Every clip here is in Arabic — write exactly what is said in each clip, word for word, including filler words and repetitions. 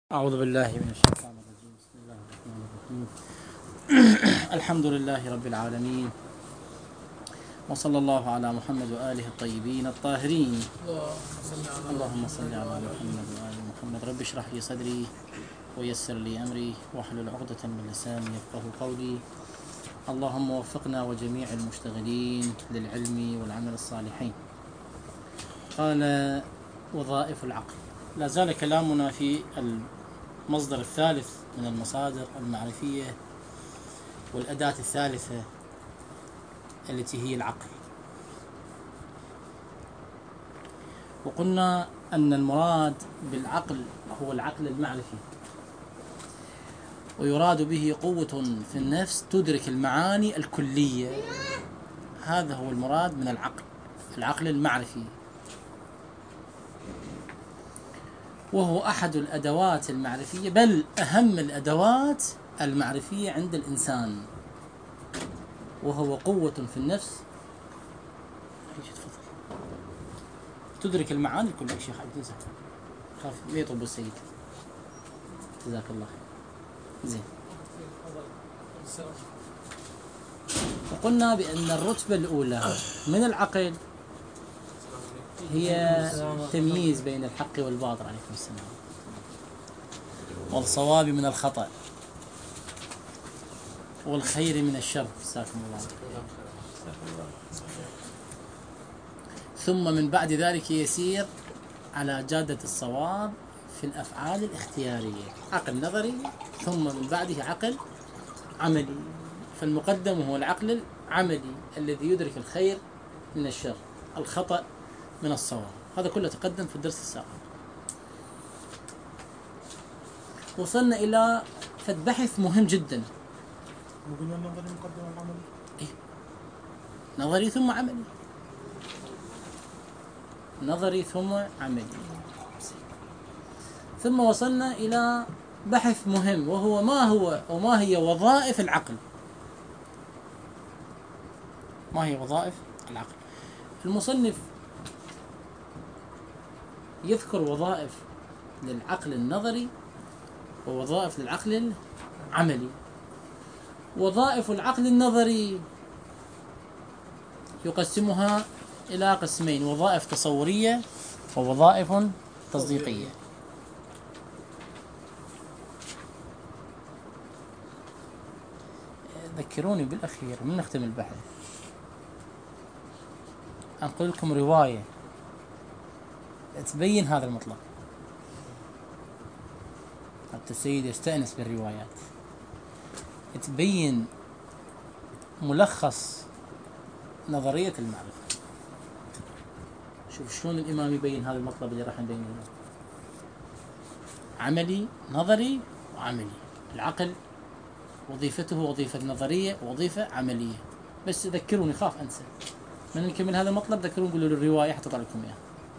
أعوذ بالله من الشيطان الرجيم. بسم الله الرحمن الرحيم. الحمد لله رب العالمين، وصلى الله على محمد وآله الطيبين الطاهرين. اللهم صل على محمد وآل محمد. رب اشرح لي صدري ويسر لي أمري واحلل عقدة من لساني يفقه قولي. اللهم وفقنا وجميع المشتغلين للعلم والعمل الصالحين. قال: وظائف العقل. لا زال كلامنا في المصدر الثالث من المصادر المعرفية والأداة الثالثة التي هي العقل. وقلنا أن المراد بالعقل هو العقل المعرفي، ويراد به قوة في النفس تدرك المعاني الكلية. هذا هو المراد من العقل، العقل المعرفي، وهو أحد الأدوات المعرفية، بل أهم الأدوات المعرفية عند الإنسان، وهو قوة في النفس تدرك المعاني الكلية. شيخ عبد الزاك خاف ما يطب السيد، جزاك الله خير. زين. وقلنا بأن الرتبة الأولى من العقل هي تمييز بين الحق والباطل، عليكم السلام، والصواب من الخطأ، والخير من الشر، جزاكم الله. ثم من بعد ذلك يسير على جادة الصواب في الأفعال الاختيارية، عقل نظري، ثم من بعده عقل عملي. فالمقدم هو العقل العملي الذي يدرك الخير من الشر، الخطأ من الصواب. هذا كله تقدم في الدرس السابق. وصلنا إلى فد بحث مهم جدا. قلنا النظري مقدم العملي. إيه؟ نظري ثم عملي، نظري ثم عملي. ثم وصلنا إلى بحث مهم، وهو ما هو وما هي وظائف العقل. ما هي وظائف العقل؟ المصنف يذكر وظائف للعقل النظري ووظائف للعقل العملي. وظائف العقل النظري يقسمها إلى قسمين: وظائف تصورية ووظائف تصديقية. ذكروني بالأخير من نختم البحث أنقل لكم رواية تبين هذا المطلب، حتى السيد يستأنس بالروايات، تبين ملخص نظرية المعرفة. شوف شلون الإمام يبين هذا المطلب اللي راح نبينه. عملي، نظري، وعملي. العقل وظيفته وظيفة نظرية ووظيفة عملية. بس ذكروني، خاف أنسى. من نكمل هذا المطلب ذكروني، قولوا الرواية حتى أطلع لكم إياها.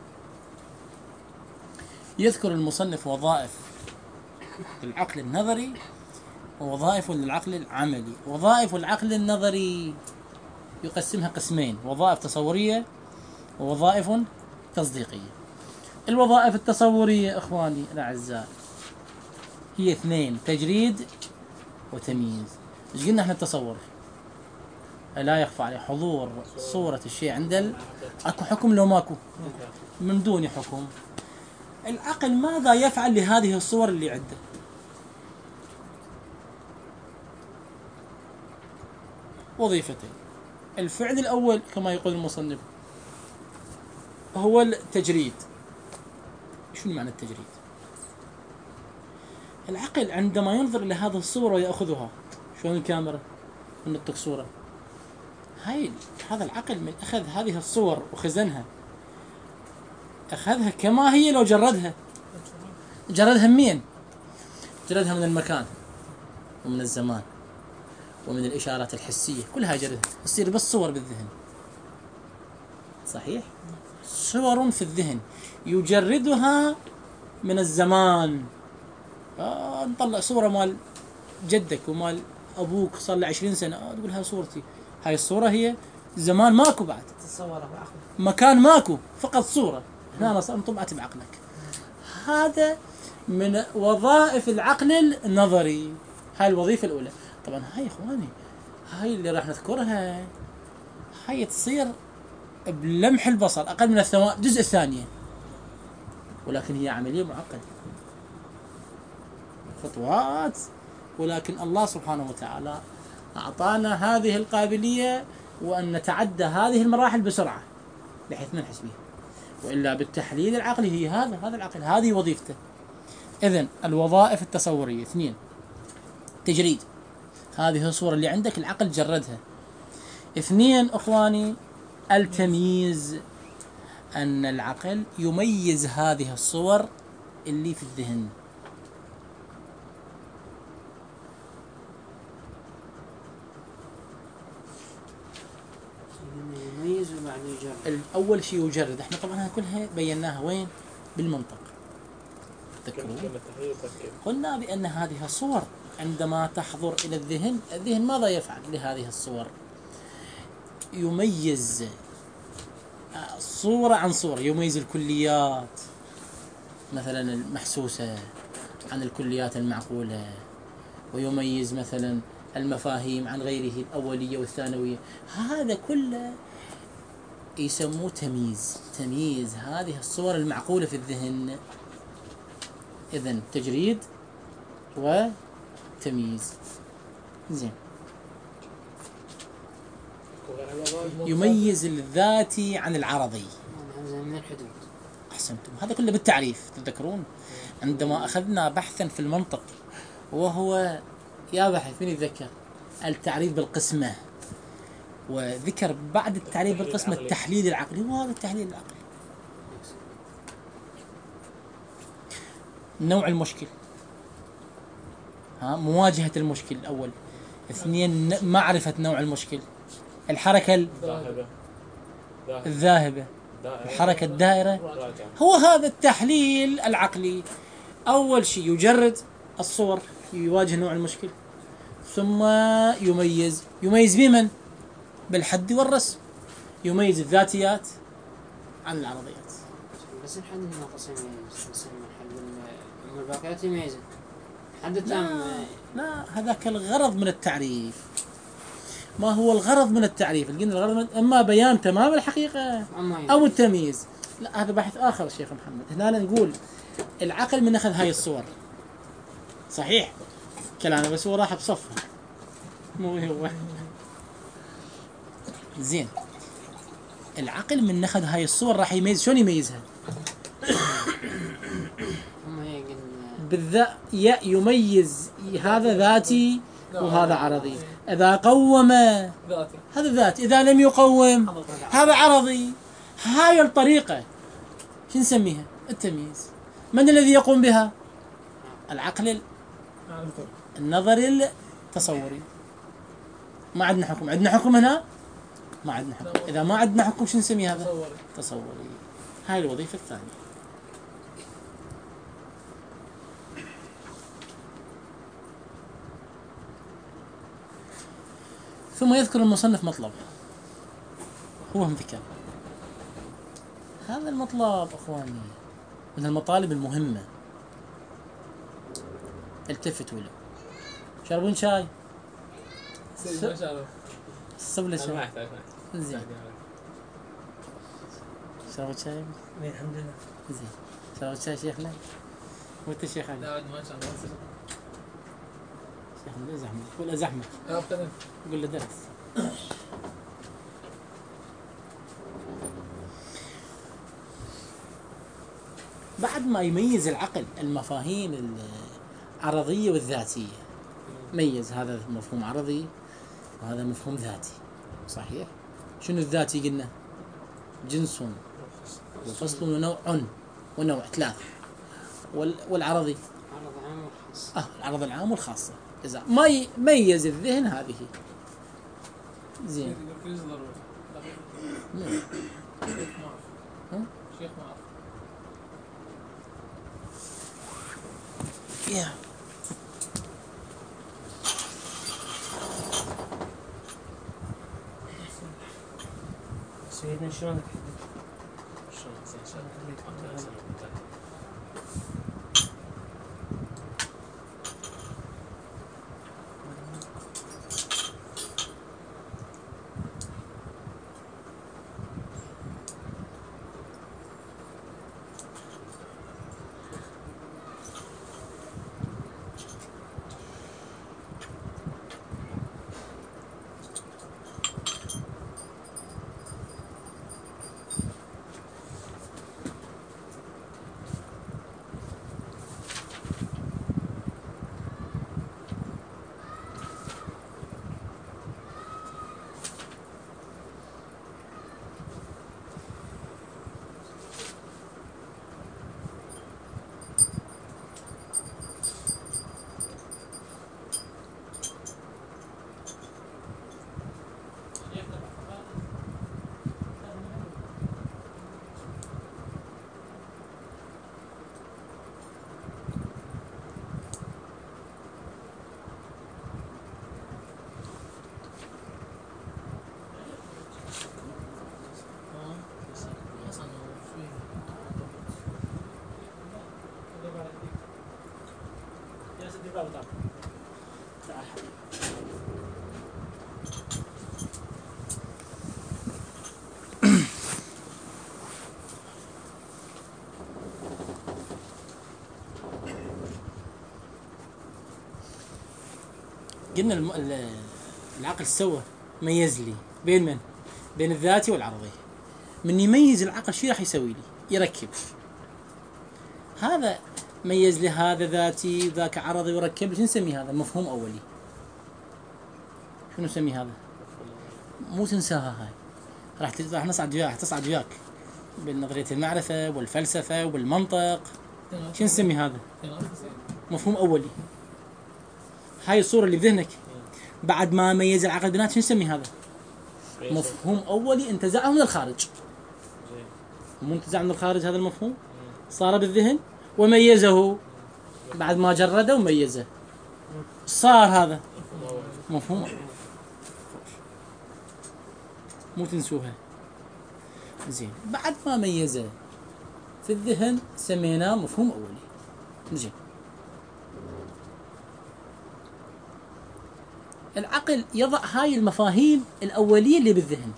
يذكر المصنف وظائف للعقل النظري ووظائف للعقل العملي. وظائف العقل النظري يقسمها قسمين: وظائف تصورية ووظائف تصديقية. الوظائف التصورية إخواني الأعزاء هي اثنين: تجريد وتمييز. ايش قلنا احنا؟ التصور لا يخفى عليه حضور صورة الشيء عند ال... اكو حكم لو ماكو؟ من دون حكم. العقل ماذا يفعل لهذه الصور اللي عنده؟ وظيفتين. الفعل الأول كما يقول المصنف هو التجريد. شو معنى التجريد؟ العقل عندما ينظر إلى هذه الصورة ويأخذها، شلون الكاميرا من نطق صورة، هاي هذا العقل من أخذ هذه الصور وخزنها، أخذها كما هي. لو جردها جردها منين؟ جردها من المكان ومن الزمان ومن الإشارات الحسية، كلها جردها، تصير بس صور بالذهن. صحيح؟ صور في الذهن يجردها من الزمان. آه نطلع صورة مال جدك ومال أبوك صار له عشرين سنة، آه تقول هاي صورتي. هاي الصورة هي زمان ماكو، بعد مكان ماكو، فقط صورة. هنا نطبعت بعقلك. هذا من وظائف العقل النظري. هاي الوظيفة الأولى. طبعا هاي إخواني هاي اللي راح نذكرها هاي تصير بلمح البصر أقل من الثواني جزء الثانية، ولكن هي عملية معقدة خطوات، ولكن الله سبحانه وتعالى أعطانا هذه القابلية وأن نتعدى هذه المراحل بسرعة بحيث ننحس بها، وإلا بالتحليل العقلي هي هذا هذا العقل هذه وظيفته. إذن الوظائف التصورية اثنين، تجريد، هذه الصورة اللي عندك العقل جردها. اثنين أخواني التمييز، أن العقل يميز هذه الصور اللي في الذهن. يميز وبعد يجرد. الأول شيء يجرد، احنا طبعا كلها بيناها وين؟ بالمنطق. تذكرون قلنا بأن هذه الصور عندما تحضر إلى الذهن، الذهن ماذا يفعل لهذه الصور؟ يميز صورة عن صورة، يميز الكليات مثلا المحسوسة عن الكليات المعقولة، ويميز مثلا المفاهيم عن غيره الأولية والثانوية. هذا كله يسموه تمييز، تمييز هذه الصور المعقولة في الذهن. إذن تجريد وتمييز. زين. يميز الذاتي عن العرضي. من الحدود. أحسنتم، هذا كله بالتعريف. تذكرون عندما أخذنا بحثا في المنطق وهو يا بحث من يتذكر التعريف بالقسمة، وذكر بعد التعريف بالقسمة التحليل العقلي، وهذا التحليل العقلي. نوع المشكل، ها مواجهة المشكل الأول. اثنين معرفة نوع المشكل، الحركة الذاهبة الذاهبة الحركة الدائرة. هو هذا التحليل العقلي. أول شيء يجرد الصور، يواجه نوع المشكل، ثم يميز. يميز بمن؟ بالحد والرسم. يميز الذاتيات عن العرضيات. بس الحد الناقص يميز، بس الحد أما الباقيات يميز. حد التام لا, لا هذاك الغرض من التعريف. ما هو الغرض من التعريف؟ قلنا الغرض من اما بيان تمام الحقيقة او التمييز. لا هذا بحث اخر شيخ محمد. هنا نقول العقل من اخذ هاي الصور صحيح كلامه، بس هو راح بصفها مو هو. زين، العقل من اخذ هاي الصور راح يميز. شلون يميزها؟ بالذات يميز هذا ذاتي وهذا عرضي. إذا قوم هذا ذاتي، إذا لم يقوم هذا عرضي. هاي الطريقة شو نسميها؟ التمييز. من الذي يقوم بها؟ العقل النظري التصوري. ما عندنا حكم. عندنا حكم هنا؟ ما عندنا حكم. إذا ما عندنا حكم شو نسمي هذا؟ تصوري. هاي الوظيفة الثانية. ثم يذكر المصنف مطلب هو هم ذكر. هذا المطلب أخواني من المطالب المهمة. التفتوا له. شربون شاي؟ ما شاء صب له شاي. ما احتاج. زين. شربت شاي؟ الحمد لله. زين. شربت شاي شيخنا؟ وانت شيخ علي؟ لا ما شاء الله. شيخنا زحمة. ولا زحمة؟ قول له درس. بعد ما يميز العقل المفاهيم العرضية والذاتية، ميز هذا مفهوم عرضي وهذا مفهوم ذاتي صحيح. شنو الذاتي؟ قلنا جنس وفصل ونوع ونوع ثلاثة. والعرضي عرض عام وخاص. اه العرض العام والخاصة. إذا ما يميز الذهن هذه زين. نعم. شيخ ما أعرف. يا سيدنا شلون تعال تعال قلنا الم... ال- العقل سوى ميز لي بين من؟ بين الذاتي والعرضي. من يميز العقل شي راح يسوي لي؟ يركب. هذا ميز لي هذا ذاتي وذاك عرضي وركب لي. شو نسمي هذا؟ مفهوم اولي. شنو نسمي هذا؟ مو تنساها هاي. راح ت- راح نصعد وياك، تصعد وياك بالنظرية المعرفة والفلسفة والمنطق. شو نسمي هذا؟ مفهوم اولي. هاي الصورة اللي بذهنك بعد ما ميز العقل بينات شو نسمي هذا؟ مفهوم اولي انتزعه من الخارج. مو انتزع من الخارج هذا المفهوم، صار بالذهن وميزه بعد ما جرده وميزه، صار هذا مفهوم أولي. مو تنسوها. زين، بعد ما ميزه في الذهن سميناه مفهوم اولي. زين، العقل يضع هاي المفاهيم الأولية اللي بالذهن،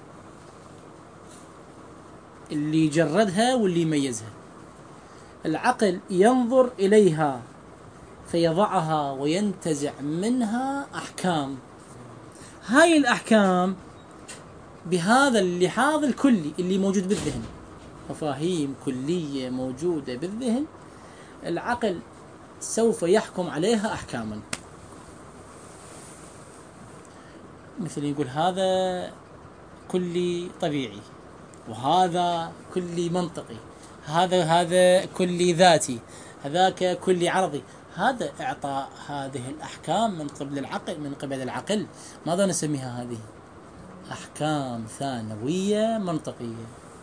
اللي جردها واللي يميزها. العقل ينظر إليها فيضعها وينتزع منها أحكام. هاي الأحكام بهذا اللحاظ الكلي اللي موجود بالذهن، مفاهيم كلية موجودة بالذهن، العقل سوف يحكم عليها أحكاما. مثل يقول هذا كلي طبيعي، وهذا كلي منطقي، هذا هذا كلي ذاتي، هذاك كلي عرضي. هذا إعطاء هذه الأحكام من قبل العقل، من قبل العقل. ماذا نسميها هذه؟ أحكام ثانوية منطقية.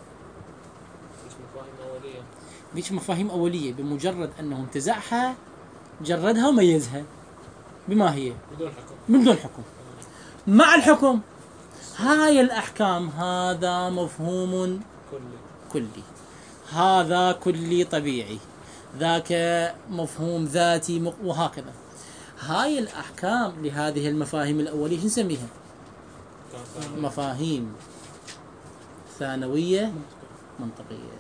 ليش مفاهيم أولية؟ بمجرد أنه انتزعها جردها وميزها. بما هي؟ بدون حكم. بدون حكم. مع الحكم هاي الأحكام، هذا مفهوم كلي كلي، هذا كلي طبيعي، ذاك مفهوم ذاتي، وهكذا. هاي الأحكام لهذه المفاهيم الأولية شو نسميها؟ مفاهيم ثانوية منطقية.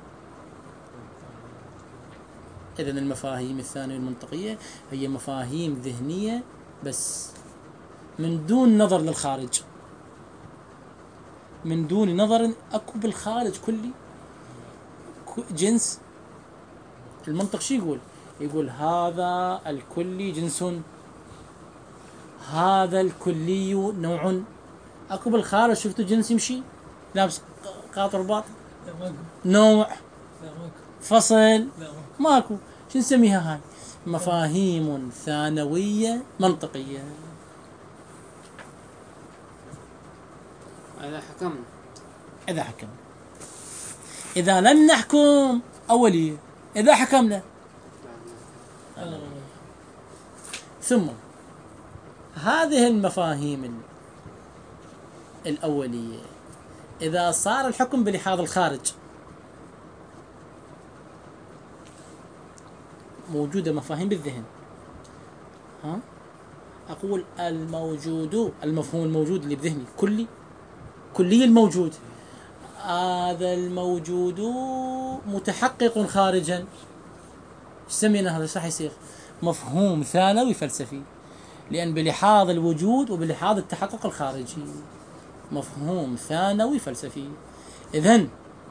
إذن المفاهيم الثانوية المنطقية هي مفاهيم ذهنية بس، من دون نظر للخارج، من دون نظر اكو بالخارج كلي جنس. المنطق شو يقول؟ يقول هذا الكلي جنس، هذا الكلي نوع. اكو بالخارج شفتوا جنس يمشي لابس قاطر باط؟ نوع، فصل، ماكو. شو نسميها هاي؟ مفاهيم ثانوية منطقية. إذا حكمنا إذا حكمنا. إذا لم نحكم أولية، إذا حكمنا. ثم هذه المفاهيم الأولية إذا صار الحكم بلحاظ الخارج، موجودة مفاهيم بالذهن. ها؟ أقول الموجود، المفهوم الموجود اللي بذهني كلي، كلي الموجود. هذا الموجود متحقق خارجا. ايش سمينا هذا؟ ايش راح يصير؟ مفهوم ثانوي فلسفي، لأن بلحاظ الوجود وبلحاظ التحقق الخارجي. مفهوم ثانوي فلسفي. إذن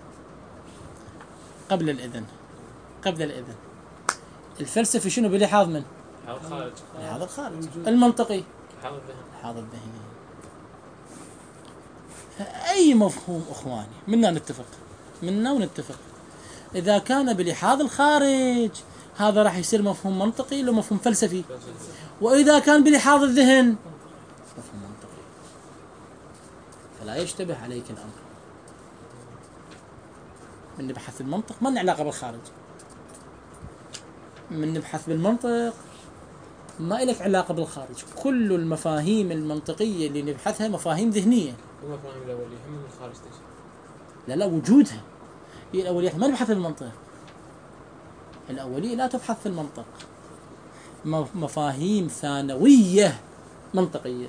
قبل الإذن، قبل الإذن الفلسفي شنو بلحاظ من؟ الخارج. بلحاظ الخارج. المنطقي حاضر الذهن. بلحاظ الذهني. فأي مفهوم أخواني منا نتفق، منا ونتفق، إذا كان بلحاظ الخارج هذا راح يصير مفهوم منطقي لو مفهوم فلسفي، وإذا كان بلحاظ الذهن مفهوم منطقي. فلا يشتبه عليك الأمر. من نبحث المنطق ما لنا علاقة بالخارج، من نبحث بالمنطق ما إلك علاقة بالخارج. كل المفاهيم المنطقية اللي نبحثها مفاهيم ذهنية. المفاهيم الأولية هم من الخارج تجي. لا لا، وجودها هي الأوليات. ما نبحث في المنطق، الأولية لا تبحث في المنطق. مفاهيم ثانوية منطقية.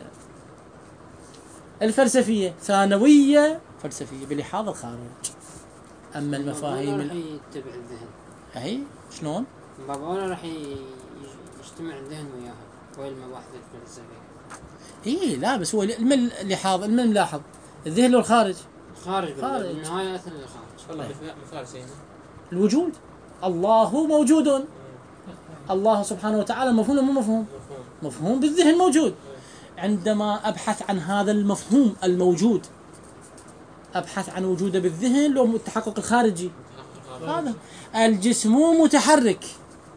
الفلسفية ثانوية فلسفية بلحاظ الخارج. أما المفاهيم راح يتبع الذهن. أهي شلون؟ باب أولى راح يجتمع الذهن وياها ويا المباحث الفلسفية. إيه لا بس هو من لحاظ من ملاحظ الذهن لو الخارج. خارج خارج. بالنهاية أثر الخارج. والله مثال سينا. الوجود الله موجود. الله سبحانه وتعالى مفهوم مو مفهوم؟ مفهوم. مفهوم بالذهن موجود. عندما أبحث عن هذا المفهوم الموجود أبحث عن وجوده بالذهن لو التحقق الخارجي. هذا الجسم متحرك،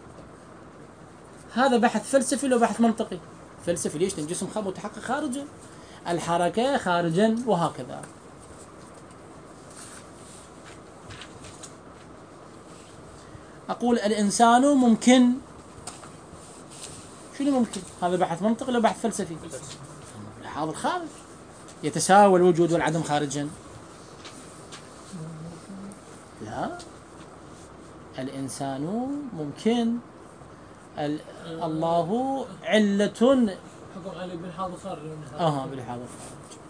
هذا بحث فلسفي لو بحث منطقي. فلسفي ليش؟ لأن الجسم متحقق خارجا، الحركة خارجا وهكذا. أقول الإنسان ممكن، شنو ممكن؟ هذا بحث منطقي لو بحث فلسفي؟ هذا الخارج يتساوى الوجود والعدم خارجا. لا، الإنسان ممكن، ال- الله علة. حكم عليه بالحاضر خارج. اه بالحاضر خارج.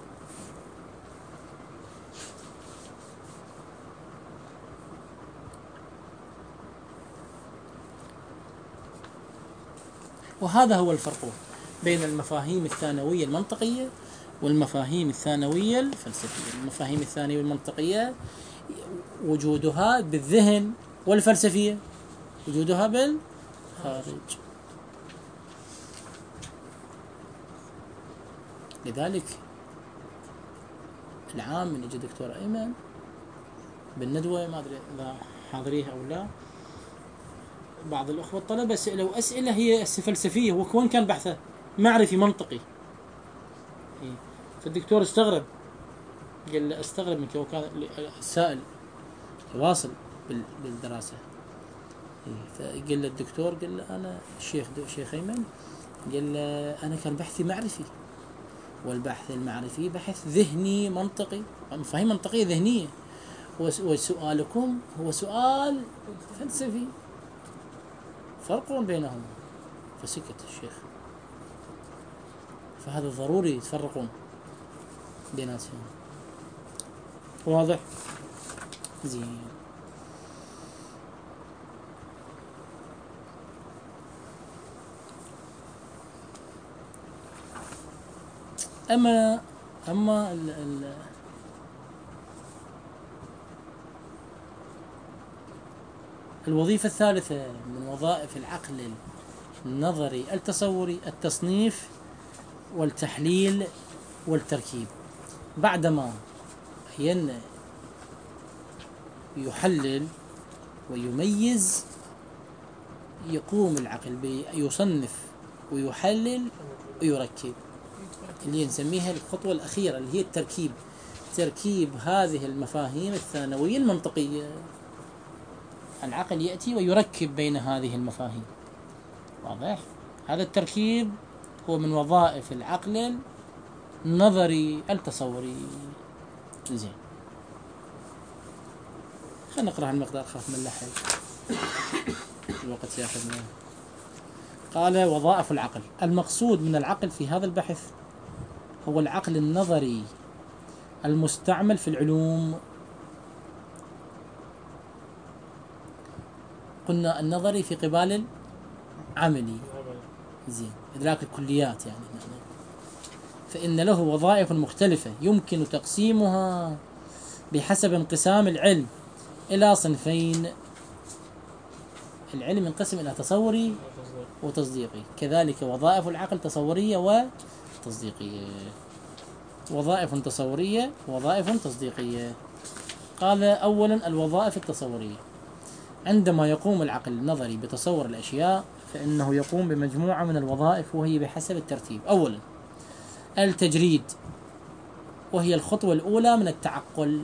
وهذا هو الفرق بين المفاهيم الثانوية المنطقية والمفاهيم الثانوية الفلسفية. المفاهيم الثانوية المنطقية وجودها بالذهن، والفلسفية وجودها بالخارج. لذلك العام من يجي دكتور أيمن بالندوة، ما أدري إذا حاضريها أو لا، بعض الأخوة الطلبة سألوا أسئلة هي فلسفية، وكون كان بحثه معرفي منطقي. فالدكتور استغرب، قال له استغرب منك، وكان السائل واصل بالدراسة. فقال له الدكتور، قال له أنا الشيخ الشيخ أيمن، قال له أنا كان بحثي معرفي، والبحث المعرفي بحث ذهني منطقي، مفاهيم منطقية ذهنية، وسؤالكم هو سؤال فلسفي، فرق بينهم. فسكت الشيخ. فهذا ضروري يتفرقون بيناتهم. واضح؟ زين. أما أما ال ال الوظيفة الثالثة من وظائف العقل النظري التصوري التصنيف والتحليل والتركيب. بعدما ين يحلل ويميز، يقوم العقل بيصنف ويحلل ويركب، اللي نسميها الخطوة الأخيرة اللي هي التركيب. تركيب هذه المفاهيم الثانوية المنطقية. العقل يأتي ويركب بين هذه المفاهيم. واضح؟ هذا التركيب هو من وظائف العقل النظري التصوري. زين، خلينا نقرأ المقدار، خاف من اللحن الوقت ياخذنا. قال وظائف العقل. المقصود من العقل في هذا البحث هو العقل النظري المستعمل في العلوم. قلنا النظري في قبال العملي. زين، إدراك الكليات يعني. فإن له وظائف مختلفة يمكن تقسيمها بحسب انقسام العلم إلى صنفين. العلم ينقسم إلى تصوري وتصديقي، كذلك وظائف العقل تصورية وتصديقية. وظائف تصورية ووظائف تصديقية. قال أولا الوظائف التصورية. عندما يقوم العقل النظري بتصور الأشياء فإنه يقوم بمجموعة من الوظائف، وهي بحسب الترتيب. أولا التجريد، وهي الخطوة الأولى من التعقل،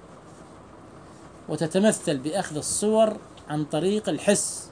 وتتمثل بأخذ الصور عن طريق الحس.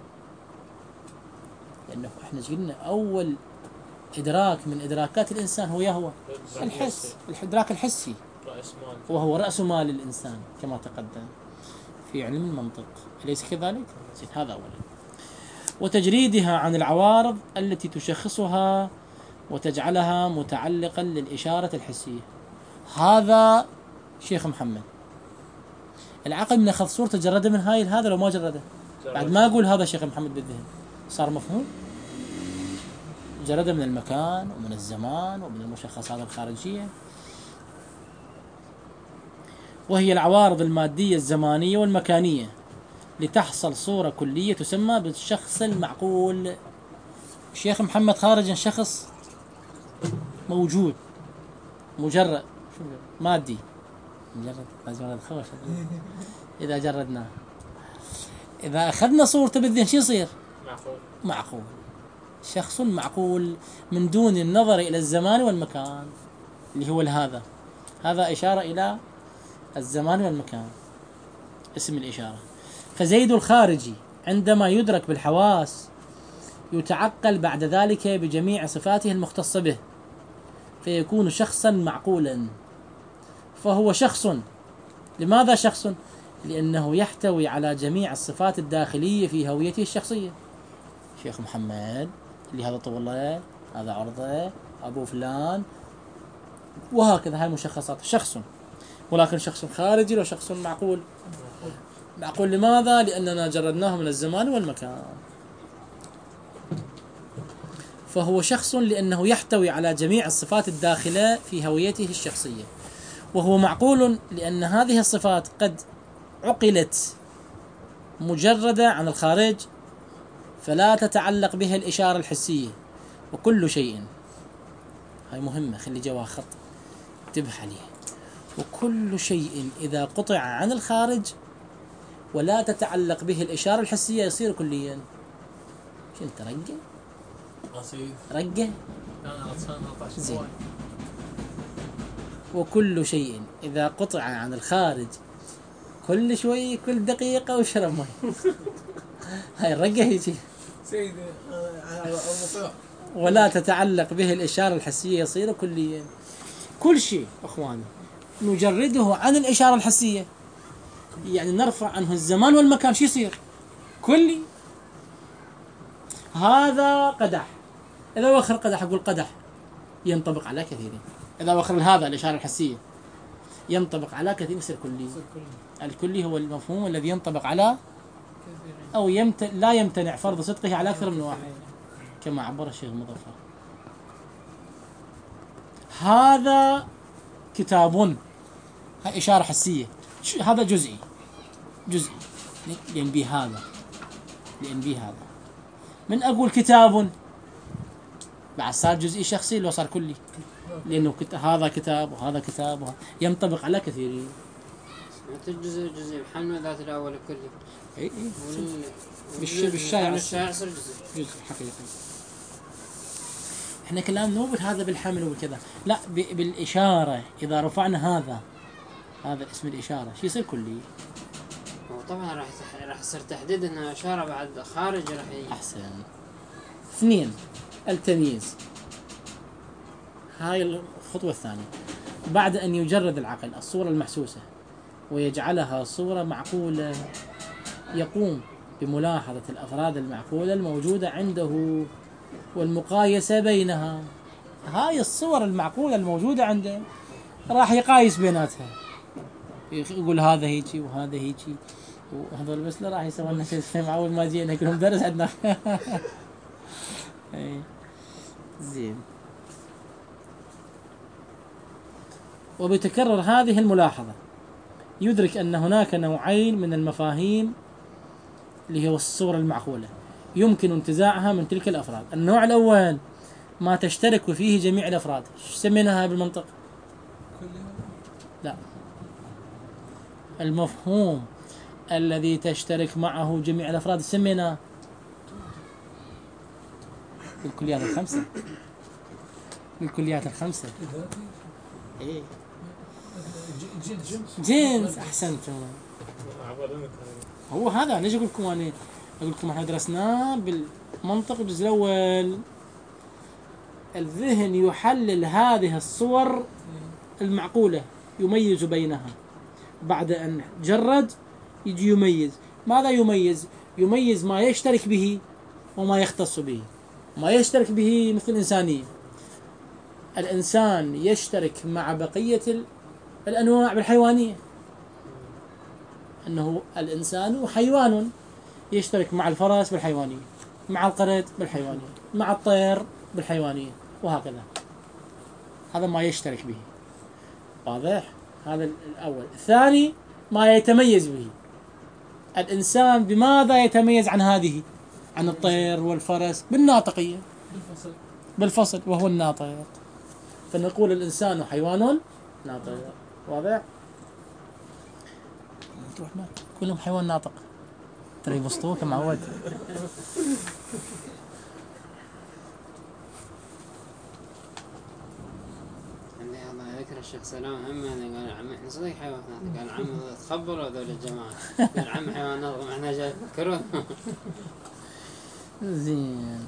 لأنه إحنا قلنا أول إدراك من إدراكات الإنسان هو يهوى الحس، الإدراك الحسي، وهو رأس مال الإنسان كما تقدم في علم المنطق، أليس كذلك؟ هذا أولا. وتجريدها عن العوارض التي تشخصها وتجعلها متعلقا للإشارة الحسية. هذا شيخ محمد. العقل من أخذ صورته جرده من هاي هذا لو ما جرده بعد ما أقول هذا شيخ محمد بالذهن صار مفهوم. جرده من المكان ومن الزمان ومن المشخصات الخارجية، وهي العوارض المادية الزمانية والمكانية، لتحصل صورة كلية تسمى بالشخص المعقول. الشيخ محمد خارج شخص موجود مجرد مادي، مجرد مجرد خوش. إذا جردناه، إذا أخذنا صورته بالذهن شو يصير؟ معقول. معقول، شخص معقول من دون النظر إلى الزمان والمكان، اللي هو هذا. هذا إشارة إلى الزمان والمكان، اسم الإشارة. فزيد الخارجي عندما يدرك بالحواس يتعقل بعد ذلك بجميع صفاته المختصة به، فيكون شخصا معقولا. فهو شخص. لماذا شخص؟ لأنه يحتوي على جميع الصفات الداخلية في هويته الشخصية. شيخ محمد اللي هذا طوله، هذا عرضه، أبو فلان، وهكذا. هاي مشخصات شخص. ولكن شخص خارجي لو شخص معقول. معقول لماذا؟ لأننا جردناه من الزمان والمكان. فهو شخص لأنه يحتوي على جميع الصفات الداخلة في هويته الشخصية. وهو معقول لأن هذه الصفات قد عقلت مجردة عن الخارج، فلا تتعلق بها الإشارة الحسية. وكل شيء، هاي مهمة خلي جوا خط انتبه عليه، وكل شيء إذا قطع عن الخارج ولا تتعلق به الإشارة الحسية يصير كليا. شو انت رقة؟ رصيد. رقة؟ انا غلطان أربعة زين. عشر. وكل شيء إذا قطع عن الخارج كل شوي كل دقيقة وشرب مي. هاي الرقة هيجي. سيدي على المطيع. ولا تتعلق به الإشارة الحسية يصير كليا. كل شيء أخواني نجرده عن الإشارة الحسية، يعني نرفع عنه الزمان والمكان، شو يصير؟ كلي. هذا قدح، إذا وخر قدح أقول قدح ينطبق على كثيرين. إذا وخر هذا الإشارة الحسية ينطبق على كثير، يصير كلي. الكلي هو المفهوم الذي ينطبق على أو يمت... لا يمتنع فرض صدقه على أكثر من واحد، كما عبر الشيخ المظفر. هذا كتاب، هاي إشارة حسية. هذا جزئي جزئي لأن بي هذا لأن بي هذا. من أقول كتاب بعد صار جزئي شخصي لو صار كلي، لأنه كت... هذا كتاب وهذا كتاب وهذا ينطبق على كثيرين. الجزء جزء محمد ذات الأول كله. اي اي وال... بالش... بالشارع بالشارع صار جزء. جزء حقيقي. احنا كلام مو هذا بالحمل وبالكذا، لا ب... بالإشارة. إذا رفعنا هذا هذا اسم الإشارة شو يصير كلي. وطبعا راح تح... راح يصير تحديد انها إشارة بعد خارج راح يجي. أحسن. اثنين، التمييز. هاي الخطوة الثانية. بعد أن يجرد العقل الصورة المحسوسة ويجعلها صورة معقولة، يقوم بملاحظة الأفراد المعقولة الموجودة عنده والمقايسة بينها. هاي الصور المعقولة الموجودة عنده راح يقايس بيناتها، يقول هذا هيجي وهذا هيجي، وهذول بس لا راح يسوون لنا شيء أول ما جينا كلهم درس عندنا. زين. وبتكرر هذه الملاحظة يدرك أن هناك نوعين من المفاهيم اللي هو الصورة المعقولة يمكن انتزاعها من تلك الأفراد. النوع الأول ما تشترك فيه جميع الأفراد. شو سميناها بالمنطق؟ لا، المفهوم الذي تشترك معه جميع الأفراد سميناه بالكليات الخمسة. بالكليات الخمسة. إيه. جنس. أحسنت. هو هذا ليش أقول لكم أنا أقول لكم إحنا درسناه بالمنطق الجزء الأول. الذهن يحلل هذه الصور المعقولة يميز بينها. بعد أن جرد يجي يميز. ماذا يميز؟ يميز ما يشترك به وما يختص به، ما يشترك به مثل الإنسانية. الإنسان يشترك مع بقية الأنواع بالحيوانية، أنه الإنسان حيوان يشترك مع الفرس بالحيوانية، مع القرد بالحيوانية، مع الطير بالحيوانية، وهكذا. هذا ما يشترك به. واضح؟ هذا الأول. الثاني ما يتميز به. الإنسان بماذا يتميز عن هذه؟ عن الطير والفرس؟ بالناطقية، بالفصل. بالفصل، وهو الناطق. فنقول الإنسان حيوان ناطق. واضح؟ تروح ما كلهم حيوان ناطق، ترى يبسطوه كما عود. عندي الله ذكر الشيخ سلام هم قال عم احنا صدق حيوانات، قال عم تخبروا ذول الجماعة، قال عم حيوانات احنا جاي نفكروا. زين.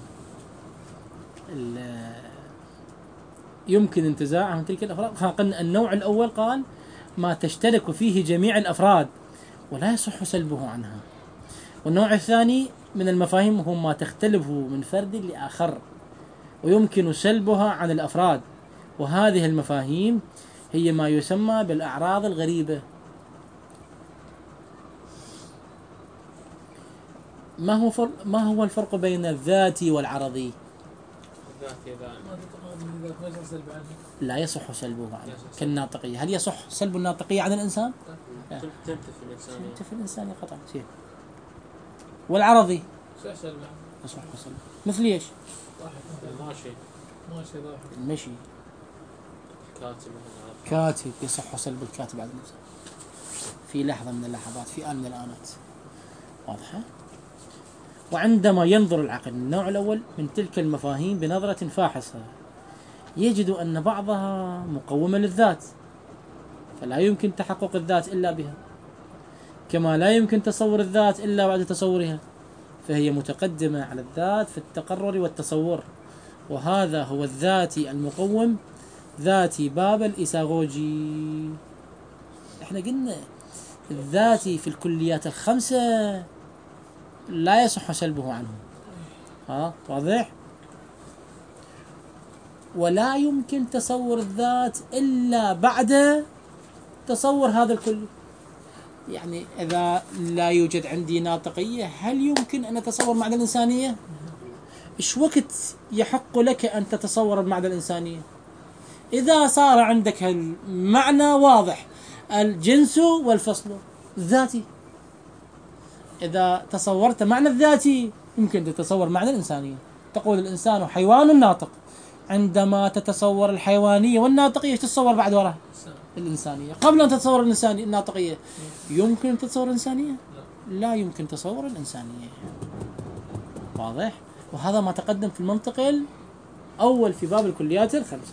يمكن انتزاعهم تلك الأفراد. قلنا النوع الأول قال ما تشترك فيه جميع الأفراد ولا يصح سلبه عنها. والنوع الثاني من المفاهيم هو ما تختلف من فرد لآخر ويمكن سلبها عن الأفراد، وهذه المفاهيم هي ما يسمى بالأعراض الغريبة. ما هو فرق ما هو الفرق بين الذاتي والعرضي؟ الذاتي دائما ما تتقابل إذا ما يصح سلب عنه. لا يصح سلبه عنه لا يصح. كالناطقية. هل يصح سلب الناطقية عن الإنسان؟ لا. تنتفي الإنسانية. تنتفي الإنسانية قطعا. والعرضي صح سلب عنه. يصح سلبه. مثل ايش؟ واحد مثلا ماشي. ماشي ضاحك. المشي. كاتب مثلا. كاتب يصح سلب الكاتب عن الإنسان في لحظة من اللحظات، في آن من الآنات. واضحة؟ وعندما ينظر العقل النوع الأول من تلك المفاهيم بنظرة فاحصة يجد أن بعضها مقومة للذات، فلا يمكن تحقق الذات إلا بها، كما لا يمكن تصور الذات إلا بعد تصورها، فهي متقدمة على الذات في التقرر والتصور. وهذا هو الذاتي المقوم، ذاتي باب الإيساغوجي. احنا قلنا الذاتي في الكليات الخمسة لا يصح سلبه عنه. ها واضح؟ ولا يمكن تصور الذات إلا بعد تصور هذا الكل. يعني إذا لا يوجد عندي ناطقية هل يمكن أن أتصور معنى الإنسانية؟ إيش وقت يحق لك أن تتصور المعنى الإنسانية؟ إذا صار عندك المعنى واضح، الجنس والفصل الذاتي. إذا تصورت معنى الذاتي يمكن تتصور معنى الإنسانية. تقول الإنسان حيوان ناطق، عندما تتصور الحيوانية والناطقية تتصور بعد وراها الإنسانية. قبل أن تتصور الإنسانية الناطقية يمكن تتصور الإنسانية؟ لا يمكن تصور الإنسانية. واضح؟ وهذا ما تقدم في المنطق الأول في باب الكليات الخمسة.